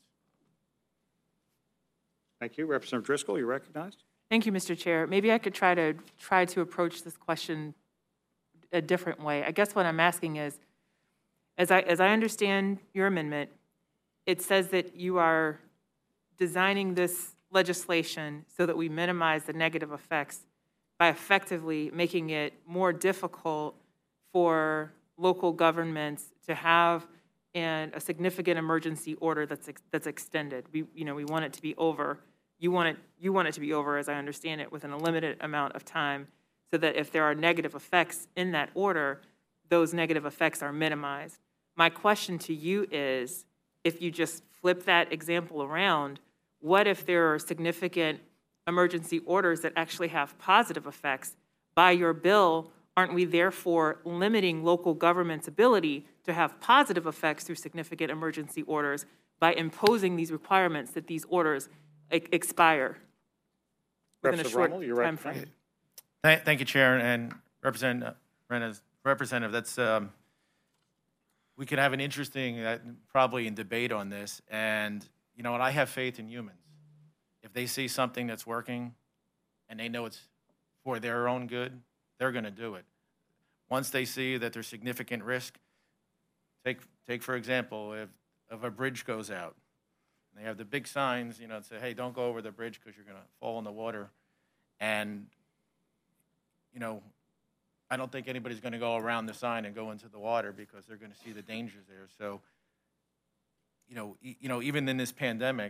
Thank you. Representative Driscoll, you're recognized. Thank you, Mister Chair. Maybe I could try to try to approach this question a different way. I guess what I'm asking is, as I as I understand your amendment, it says that you are designing this legislation so that we minimize the negative effects by effectively making it more difficult for local governments to have an, a significant emergency order that's ex, that's extended. We you know we want it to be over. You want it you want it to be over, as I understand it, within a limited amount of time, so that if there are negative effects in that order, those negative effects are minimized. My question to you is, if you just flip that example around, what if there are significant emergency orders that actually have positive effects? By your bill, aren't we therefore limiting local government's ability to have positive effects through significant emergency orders by imposing these requirements that these orders e- expire within a short Rommel, you're time right. frame? Thank, thank you, Chair, and Representative, Representative, that's, um, we could have an interesting, uh, probably in debate on this, and you know what, I have faith in humans. If they see something that's working and they know it's for their own good, they're going to do it. Once they see that there's significant risk, take, take for example, if, if a bridge goes out, and they have the big signs, you know, that say, hey, don't go over the bridge because you're going to fall in the water. And, you know, I don't think anybody's going to go around the sign and go into the water because they're going to see the dangers there. So, you know, e- you know, even in this pandemic,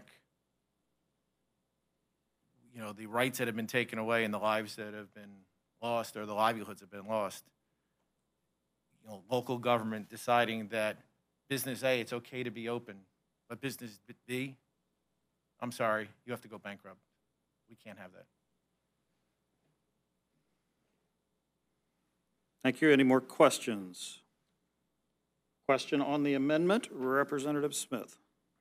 you know, the rights that have been taken away and the lives that have been lost or the livelihoods have been lost, you know, local government deciding that business A, it's okay to be open, but business B, I'm sorry, you have to go bankrupt. We can't have that. Thank you. Any more questions? Question on the amendment, Representative Smith.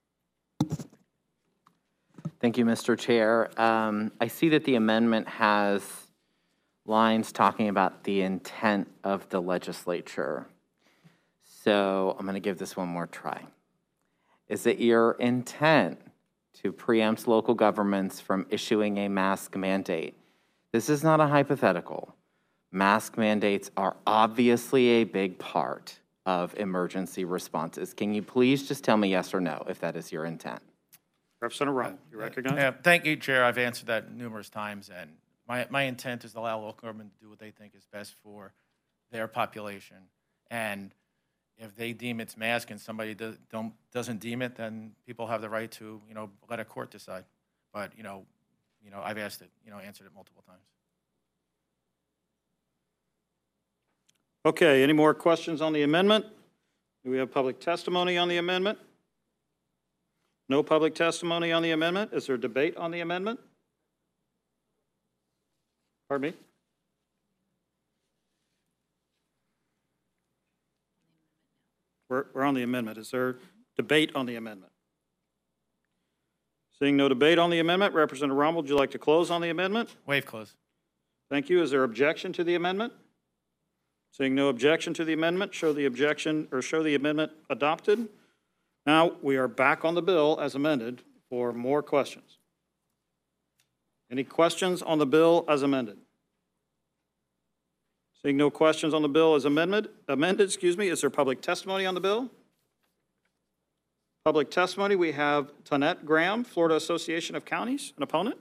Thank you, Mister Chair. Um, I see that the amendment has lines talking about the intent of the legislature. So I'm going to give this one more try. Is it your intent to preempt local governments from issuing a mask mandate? This is not a hypothetical. Mask mandates are obviously a big part of emergency responses. Can you please just tell me yes or no if that is your intent? Representative Rommel, you recognize? Yeah, thank you, Chair. I've answered that numerous times, and my, my intent is to allow local government to do what they think is best for their population. And if they deem it's mask and somebody do, don't, doesn't deem it, then people have the right to, you know, let a court decide. But, you know, you know, I've asked it, you know, answered it multiple times. Okay, any more questions on the amendment? Do we have public testimony on the amendment? No public testimony on the amendment. Is there debate on the amendment? Pardon me? We're, we're on the amendment. Is there debate on the amendment? Seeing no debate on the amendment, Representative Rommel, would you like to close on the amendment? Waive close. Thank you. Is there objection to the amendment? Seeing no objection to the amendment, show the objection or show the amendment adopted. Now we are back on the bill as amended for more questions. Any questions on the bill as amended? Seeing no questions on the bill as amended, amended, excuse me, is there public testimony on the bill? Public testimony, we have Tonette Graham, Florida Association of Counties, an opponent.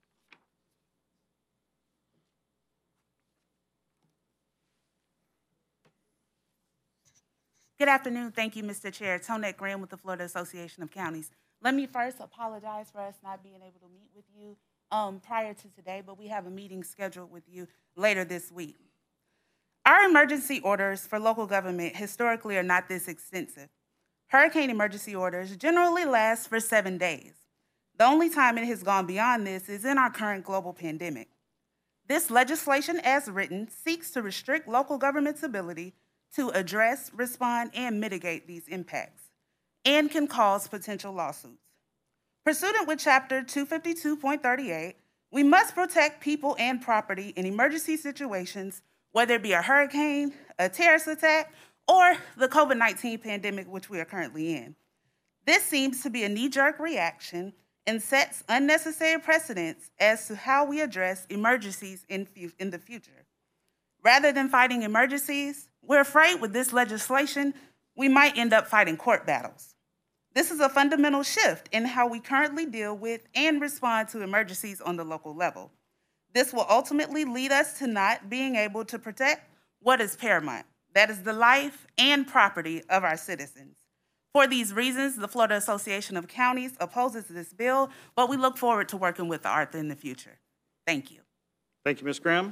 Good afternoon. Thank you, Mister Chair. Tonette Graham with the Florida Association of Counties. Let me first apologize for us not being able to meet with you um, prior to today, but we have a meeting scheduled with you later this week. Our emergency orders for local government historically are not this extensive. Hurricane emergency orders generally last for seven days. The only time it has gone beyond this is in our current global pandemic. This legislation, as written, seeks to restrict local government's ability to address, respond, and mitigate these impacts, and can cause potential lawsuits. Pursuant with Chapter two fifty-two point thirty-eight, we must protect people and property in emergency situations, whether it be a hurricane, a terrorist attack, or the COVID nineteen pandemic, which we are currently in. This seems to be a knee-jerk reaction and sets unnecessary precedents as to how we address emergencies in, fu- in the future. Rather than fighting emergencies, we're afraid with this legislation, we might end up fighting court battles. This is a fundamental shift in how we currently deal with and respond to emergencies on the local level. This will ultimately lead us to not being able to protect what is paramount, that is the life and property of our citizens. For these reasons, the Florida Association of Counties opposes this bill, but we look forward to working with Arthur in the future. Thank you. Thank you, Miz Graham.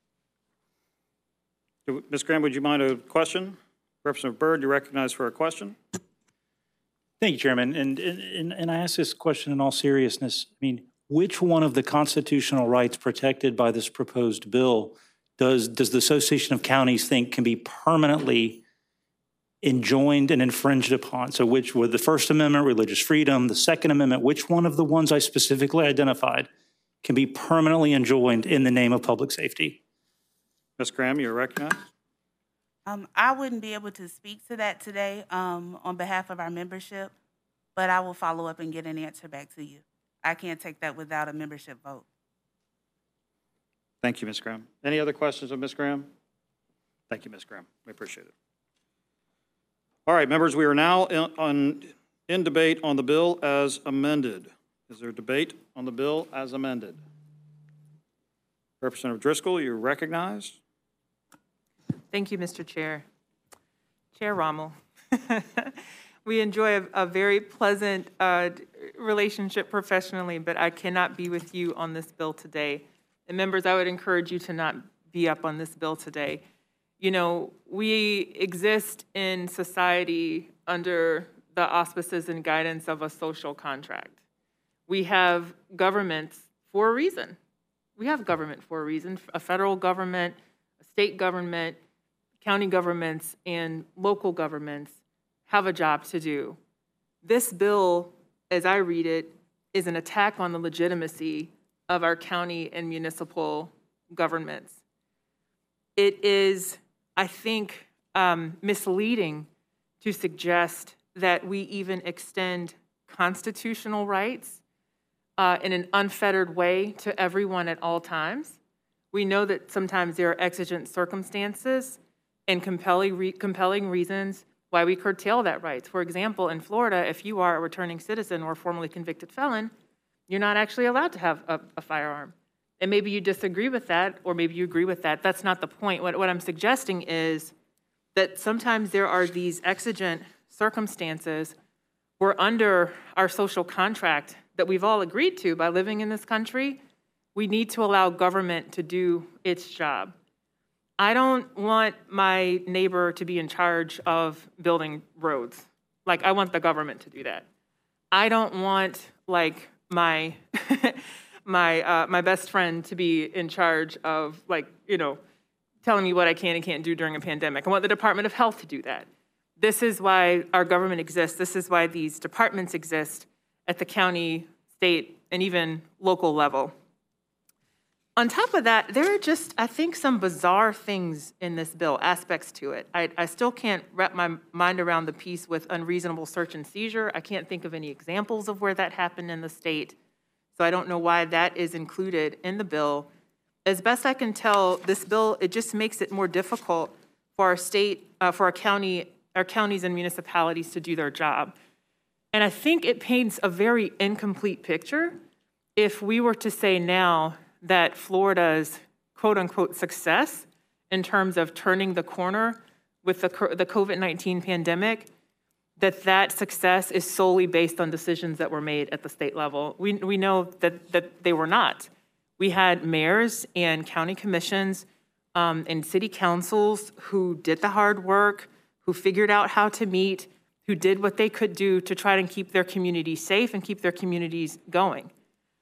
Miz Graham, would you mind a question? Representative Byrd, you recognize for a question. Thank you, Chairman. And, and, and I ask this question in all seriousness. I mean, which one of the constitutional rights protected by this proposed bill does, does the Association of Counties think can be permanently enjoined and infringed upon? So which were the First Amendment, religious freedom, the Second Amendment, which one of the ones I specifically identified can be permanently enjoined in the name of public safety? Miz Graham, you're recognized. Um, I wouldn't be able to speak to that today um, on behalf of our membership, but I will follow up and get an answer back to you. I can't take that without a membership vote. Thank you, Miz Graham. Any other questions of Miz Graham? Thank you, Miz Graham. We appreciate it. All right, members, we are now in, on, in debate on the bill as amended. Is there debate on the bill as amended? Representative Driscoll, you're recognized. Thank you, Mister Chair. Chair Rommel, we enjoy a, a very pleasant uh, relationship professionally, but I cannot be with you on this bill today. And members, I would encourage you to not be up on this bill today. You know, we exist in society under the auspices and guidance of a social contract. We have governments for a reason. We have government for a reason, a federal government, a state government, county governments, and local governments have a job to do. This bill, as I read it, is an attack on the legitimacy of our county and municipal governments. It is, I think, um, misleading to suggest that we even extend constitutional rights uh, in an unfettered way to everyone at all times. We know that sometimes there are exigent circumstances and compelling, re compelling reasons why we curtail that right. For example, in Florida, if you are a returning citizen or a formerly convicted felon, you're not actually allowed to have a, a firearm. And maybe you disagree with that, or maybe you agree with that. That's not the point. What, what I'm suggesting is that sometimes there are these exigent circumstances where under our social contract that we've all agreed to by living in this country, we need to allow government to do its job. I don't want my neighbor to be in charge of building roads. Like, I want the government to do that. I don't want, like, my my uh, my best friend to be in charge of, like, you know, telling me what I can and can't do during a pandemic. I want the Department of Health to do that. This is why our government exists. This is why these departments exist at the county, state, and even local level. On top of that, there are just, I think, some bizarre things in this bill, aspects to it. I, I still can't wrap my mind around the piece with unreasonable search and seizure. I can't think of any examples of where that happened in the state. So I don't know why that is included in the bill. As best I can tell, this bill, it just makes it more difficult for our state, uh, for our county, our counties and municipalities to do their job. And I think it paints a very incomplete picture if we were to say now that Florida's quote-unquote success in terms of turning the corner with the, the COVID nineteen pandemic, that that success is solely based on decisions that were made at the state level. We, we know that, that they were not. We had mayors and county commissions um, and city councils who did the hard work, who figured out how to meet, who did what they could do to try and keep their communities safe and keep their communities going.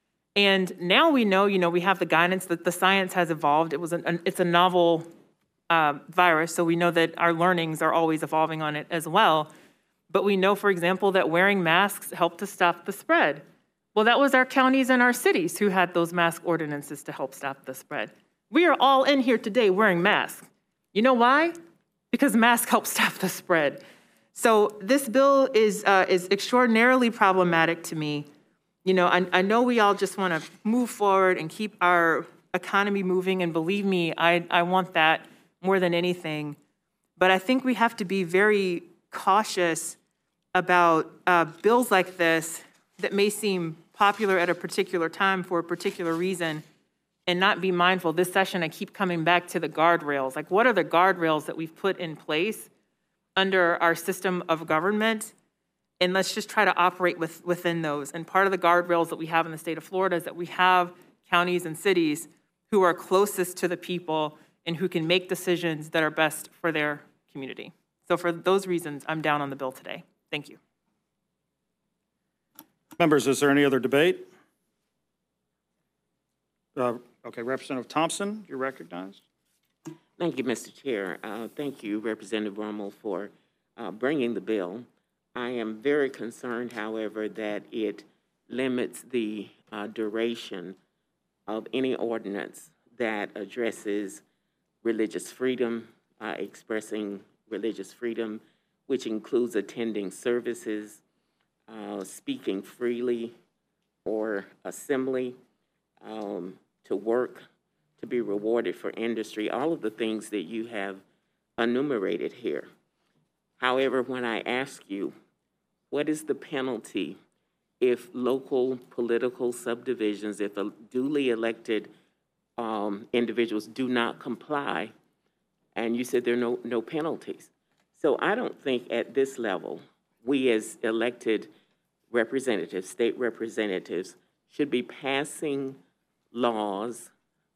And now we know, you know, we have the guidance that the science has evolved. It was an, an, it's a novel uh, virus, so we know that our learnings are always evolving on it as well. But we know, for example, that wearing masks helped to stop the spread. Well, that was our counties and our cities who had those mask ordinances to help stop the spread. We are all in here today wearing masks. You know why? Because masks help stop the spread. So this bill is, uh, is extraordinarily problematic to me. You know, I, I know we all just want to move forward and keep our economy moving, and believe me, I, I want that more than anything. But I think we have to be very cautious about uh, bills like this that may seem popular at a particular time for a particular reason and not be mindful. This session, I keep coming back to the guardrails. Like, what are the guardrails that we've put in place under our system of government? And let's just try to operate with, within those. And part of the guardrails that we have in the state of Florida is that we have counties and cities who are closest to the people and who can make decisions that are best for their community. So for those reasons, I'm down on the bill today. Thank you. Members, is there any other debate? Uh, okay, Representative Thompson, you're recognized. Thank you, Mister Chair. Uh, thank you, Representative Rummel, for uh, bringing the bill. I am very concerned, however, that it limits the uh, duration of any ordinance that addresses religious freedom, uh, expressing religious freedom, which includes attending services, uh, speaking freely or assembly, um, to work, to be rewarded for industry, all of the things that you have enumerated here. However, when I ask you, what is the penalty if local political subdivisions, if a duly elected um, individuals do not comply, and you said there are no, no penalties. So I don't think at this level, we as elected representatives, state representatives, should be passing laws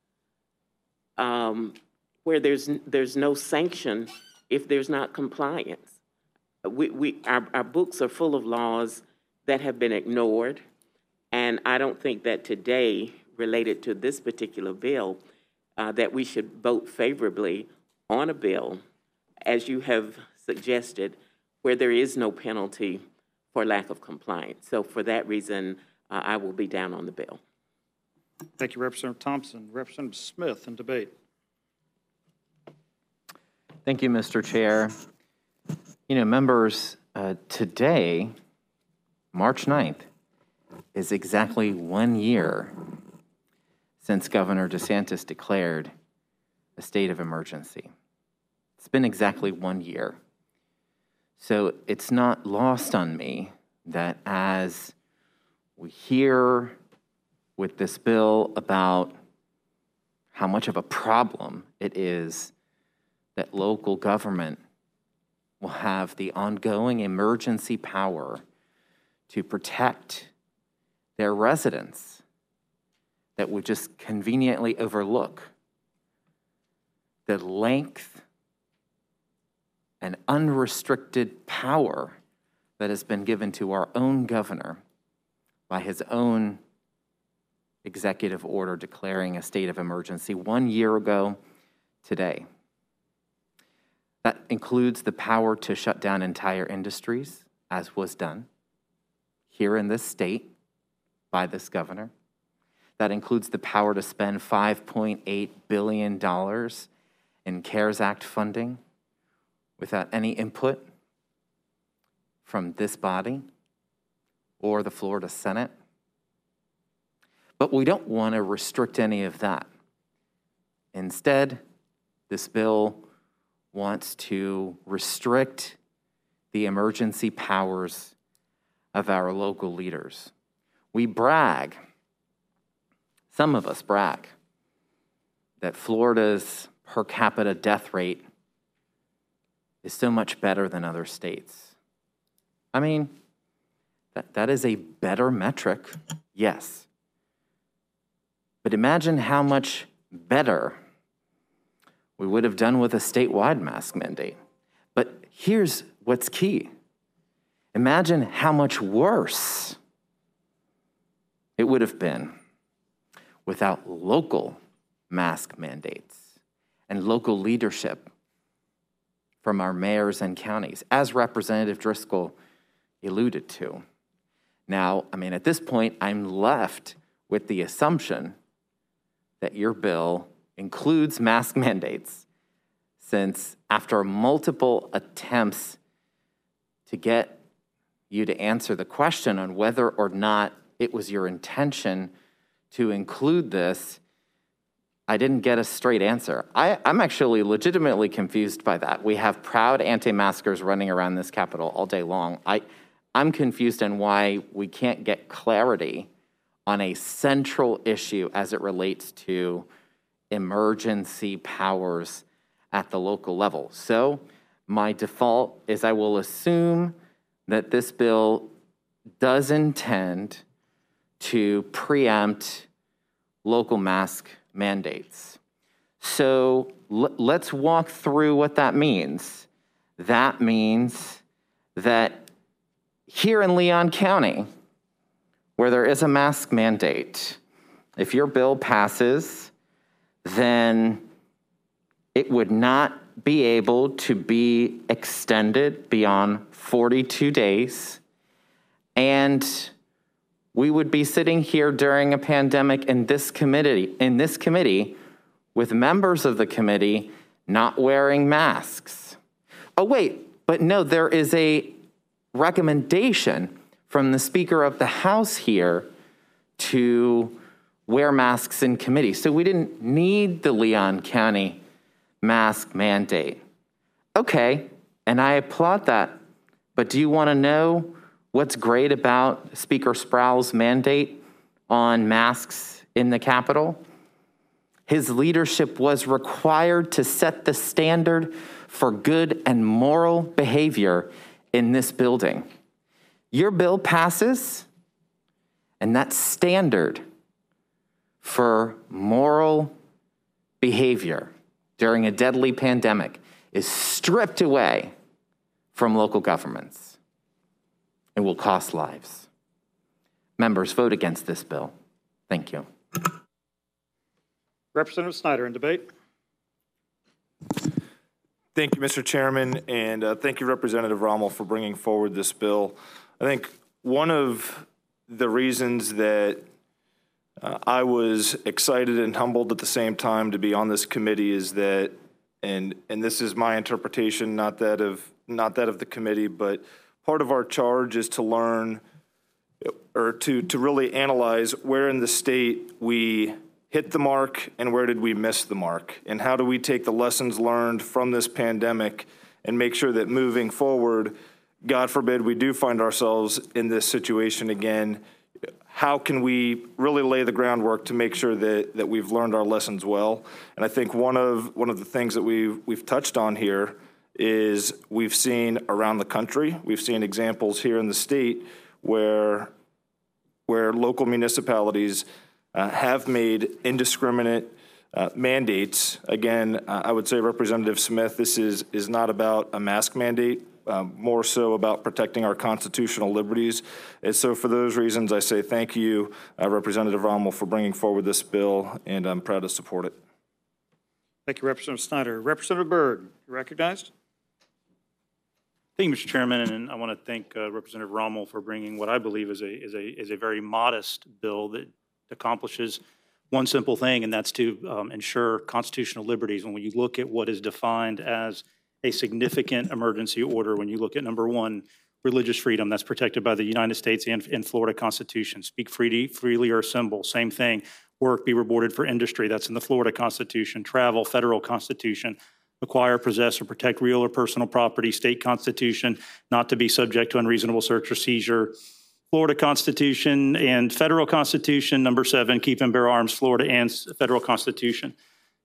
um, where there's, there's no sanction if there's not compliance. We, we, our, our books are full of laws that have been ignored And I don't think that today, related to this particular bill, uh, that we should vote favorably on a bill, as you have suggested, where there is no penalty for lack of compliance. So for that reason, uh, I will be down on the bill. Thank you, Representative Thompson. Representative Smith in debate. Thank you, Mister Chair. You know, members, uh, today, March ninth, is exactly one year since Governor DeSantis declared a state of emergency. It's been exactly one year. So it's not lost on me that as we hear with this bill about how much of a problem it is that local government will have the ongoing emergency power to protect their residents, that would just conveniently overlook the length and unrestricted power that has been given to our own governor by his own executive order declaring a state of emergency one year ago today. That includes the power to shut down entire industries, as was done here in this state by this governor. That includes the power to spend five point eight billion dollars in CARES Act funding without any input from this body or the Florida Senate. But we don't want to restrict any of that. Instead, this bill wants to restrict the emergency powers of our local leaders. We brag, some of us brag, that Florida's per capita death rate is so much better than other states. I mean, that, that is a better metric, yes. But imagine how much better we would have done with a statewide mask mandate. But here's what's key. Imagine how much worse it would have been without local mask mandates and local leadership from our mayors and counties, as Representative Driscoll alluded to. Now, I mean, at this point, I'm left with the assumption that your bill includes mask mandates, since after multiple attempts to get you to answer the question on whether or not it was your intention to include this, I didn't get a straight answer. I, I'm actually legitimately confused by that. We have proud anti-maskers running around this Capitol all day long. I, I'm confused on why we can't get clarity on a central issue as it relates to emergency powers at the local level. So my default is I will assume that this bill does intend to preempt local mask mandates. So l- let's walk through what that means. That means that here in Leon County, where there is a mask mandate, if your bill passes, then it would not be able to be extended beyond forty-two days. And we would be sitting here during a pandemic in this committee, in this committee with members of the committee not wearing masks. Oh, wait, but no, there is a recommendation from the Speaker of the House here to wear masks in committee. So we didn't need the Leon County mask mandate. Okay, and I applaud that. But do you want to know what's great about Speaker Sproul's mandate on masks in the Capitol? His leadership was required to set the standard for good and moral behavior in this building. Your bill passes, and that standard for moral behavior during a deadly pandemic is stripped away from local governments. It will cost lives. members vote against this bill. Thank you. Representative Snyder in debate. Thank you, Mister Chairman, and uh, thank you, Representative Rommel, for bringing forward this bill. I think one of the reasons that uh, I was excited and humbled at the same time to be on this committee is that, and and this is my interpretation, not that of not that of the committee, but part of our charge is to learn or to to really analyze where in the state we hit the mark and where did we miss the mark, and how do we take the lessons learned from this pandemic and make sure that moving forward, God forbid we do find ourselves in this situation again, how can we really lay the groundwork to make sure that that we've learned our lessons well? And I think one of one of the things that we've we've touched on here is we've seen around the country, we've seen examples here in the state where where local municipalities uh, have made indiscriminate uh, mandates. Again, uh, I would say, Representative Smith, this is is not about a mask mandate. Um, more so about protecting our constitutional liberties. And so for those reasons, I say thank you, uh, Representative Rommel, for bringing forward this bill, and I'm proud to support it. Thank you, Representative Snyder. Representative Byrd, you recognized? Thank you, Mister Chairman, and I want to thank uh, Representative Rommel for bringing what I believe is a, is a, is a very modest bill that accomplishes one simple thing, and that's to um, ensure constitutional liberties. And when you look at what is defined as a significant emergency order, when you look at number one, religious freedom, that's protected by the United States and, and Florida Constitution. Speak freely, freely or assemble, same thing. Work, be rewarded for industry, that's in the Florida Constitution. Travel, federal Constitution. Acquire, possess, or protect real or personal property, state constitution, not to be subject to unreasonable search or seizure. Florida Constitution and federal Constitution. Number seven, keep and bear arms, Florida and federal Constitution.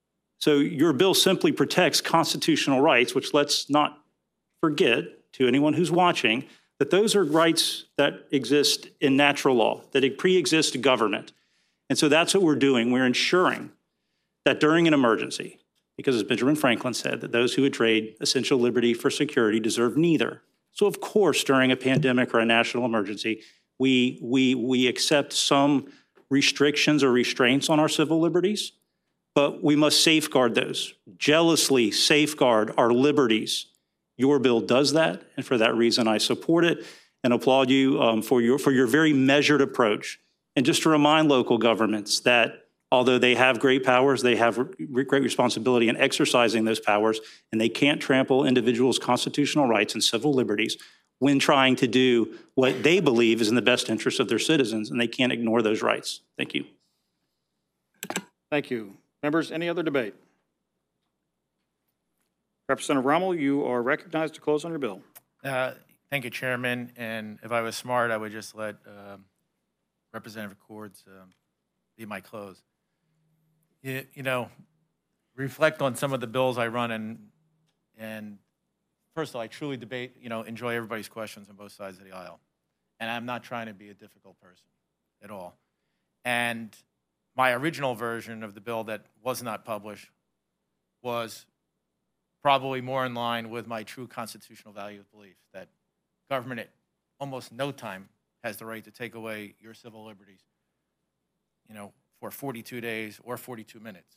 So your bill simply protects constitutional rights, which let's not forget to anyone who's watching, that those are rights that exist in natural law, that pre-exist government. And so that's what we're doing. We're ensuring that during an emergency, because as Benjamin Franklin said, that those who would trade essential liberty for security deserve neither. So of course, during a pandemic or a national emergency, we, we, we accept some restrictions or restraints on our civil liberties, but we must safeguard those, jealously safeguard our liberties. Your bill does that, and for that reason, I support it and applaud you um, for your for your very measured approach. And just to remind local governments that although they have great powers, they have re great responsibility in exercising those powers, and they can't trample individuals' constitutional rights and civil liberties when trying to do what they believe is in the best interest of their citizens, and they can't ignore those rights. Thank you. Thank you. Members, any other debate? Representative Rommel, you are recognized to close on your bill. Uh, thank you, Chairman. And if I was smart, I would just let um, Representative Cordes um, be my close. You, you know, reflect on some of the bills I run, and and first of all, I truly debate, you know, enjoy everybody's questions on both sides of the aisle. And I'm not trying to be a difficult person at all. And my original version of the bill that was not published was probably more in line with my true constitutional value of belief, that government at almost no time has the right to take away your civil liberties, you know, for forty-two days or forty-two minutes.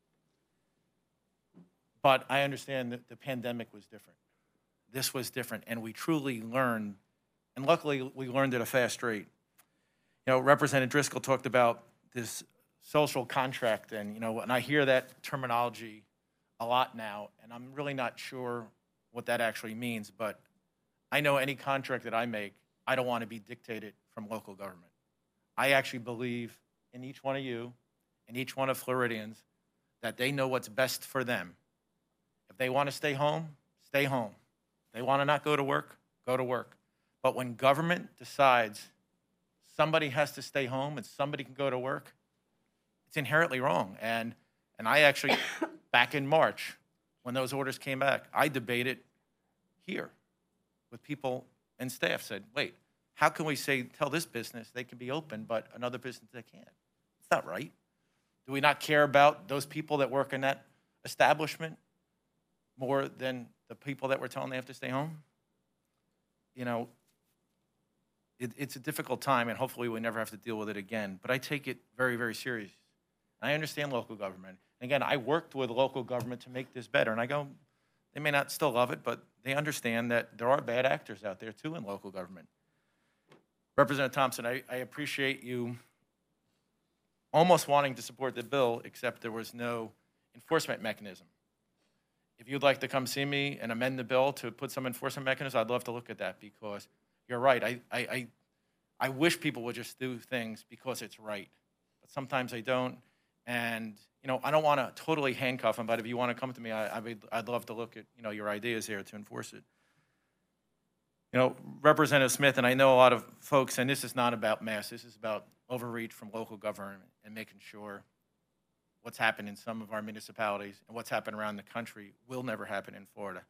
But I understand that the pandemic was different. This was different, and we truly learned, and luckily we learned at a fast rate. You know, Representative Driscoll talked about this social contract, and, you know, and I hear that terminology a lot now, and I'm really not sure what that actually means, but I know any contract that I make, I don't want to be dictated from local government. I actually believe in each one of you and each one of Floridians that they know what's best for them. If they want to stay home, stay home. If they want to not go to work, go to work. But when government decides somebody has to stay home and somebody can go to work, it's inherently wrong. And, and I actually, back in March, when those orders came back, I debated here with people and staff, said, wait, how can we say, tell this business they can be open, but another business they can't? It's not right. Do we not care about those people that work in that establishment more than the people that we're telling they have to stay home? You know, it, it's a difficult time, and hopefully we never have to deal with it again. But I take it very, very serious. I understand local government. And again, I worked with local government to make this better. And I go, they may not still love it, but they understand that there are bad actors out there, too, in local government. Representative Thompson, I, I appreciate you almost wanting to support the bill, except there was no enforcement mechanism. If you'd like to come see me and amend the bill to put some enforcement mechanism, I'd love to look at that, because you're right. I, I, I, I wish people would just do things because it's right, but sometimes they don't. And, you know, I don't want to totally handcuff them, but if you want to come to me, I, I would, I'd love to look at, you know, your ideas here to enforce it. You know, Representative Smith, and I know a lot of folks, and this is not about mass, this is about overreach from local government and making sure what's happened in some of our municipalities and what's happened around the country will never happen in Florida.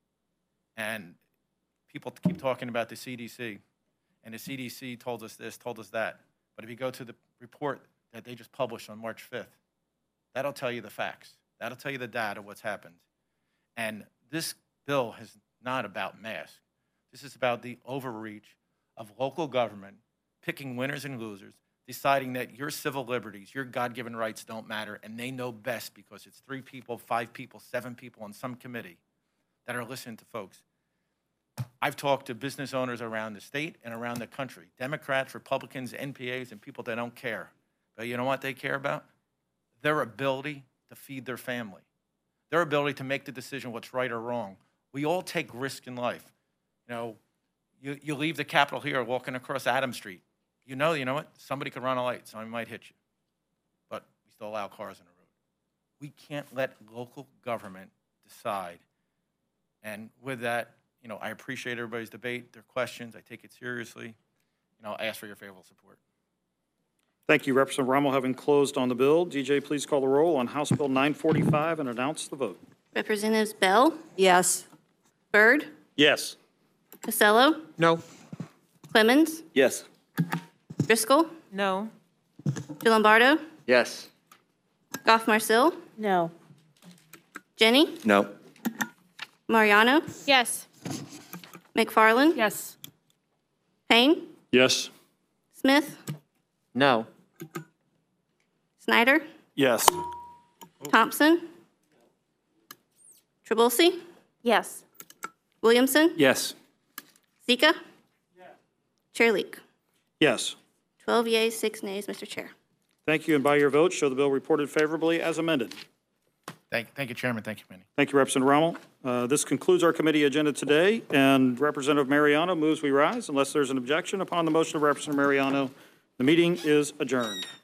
And people keep talking about the C D C, and the C D C told us this, told us that. But if you go to the report that they just published on March fifth, that'll tell you the facts. That'll tell you the data, what's happened. And this bill is not about masks. This is about the overreach of local government picking winners and losers, deciding that your civil liberties, your God-given rights don't matter, and they know best because it's three people, five people, seven people on some committee that are listening to folks. I've talked to business owners around the state and around the country, Democrats, Republicans, N P As, and people that don't care. But you know what they care about? Their ability to feed their family, their ability to make the decision what's right or wrong. We all take risk in life. You know, you, you leave the Capitol here walking across Adams Street. You know, you know what? Somebody could run a light, somebody might hit you. But we still allow cars on the road. We can't let local government decide. And with that, you know, I appreciate everybody's debate, their questions. I take it seriously. You know, I ask for your favorable support. Thank you, Representative Rommel. Having closed on the bill, D J, please call the roll on House Bill nine forty-five and announce the vote. Representatives Bell? Yes. Byrd? Yes. Costello? No. Clemens? Yes. Driscoll? No. DeLombardo? Yes. Goff Marcil? No. Jenny? No. Mariano? Yes. McFarland? Yes. Payne? Yes. Smith? No. Snyder? Yes. Thompson? Trabulsi? Yes. Williamson? Yes. Zika? Chair Leak? Yes. twelve yeas, six nays, Mister Chair. Thank you, and by your vote, show the bill reported favorably as amended. Thank, thank you, Chairman. Thank you, Minnie. Thank you, Representative Rommel. Uh, This concludes our committee agenda today, and Representative Mariano moves we rise unless there's an objection upon the motion of Representative Mariano. The meeting is adjourned.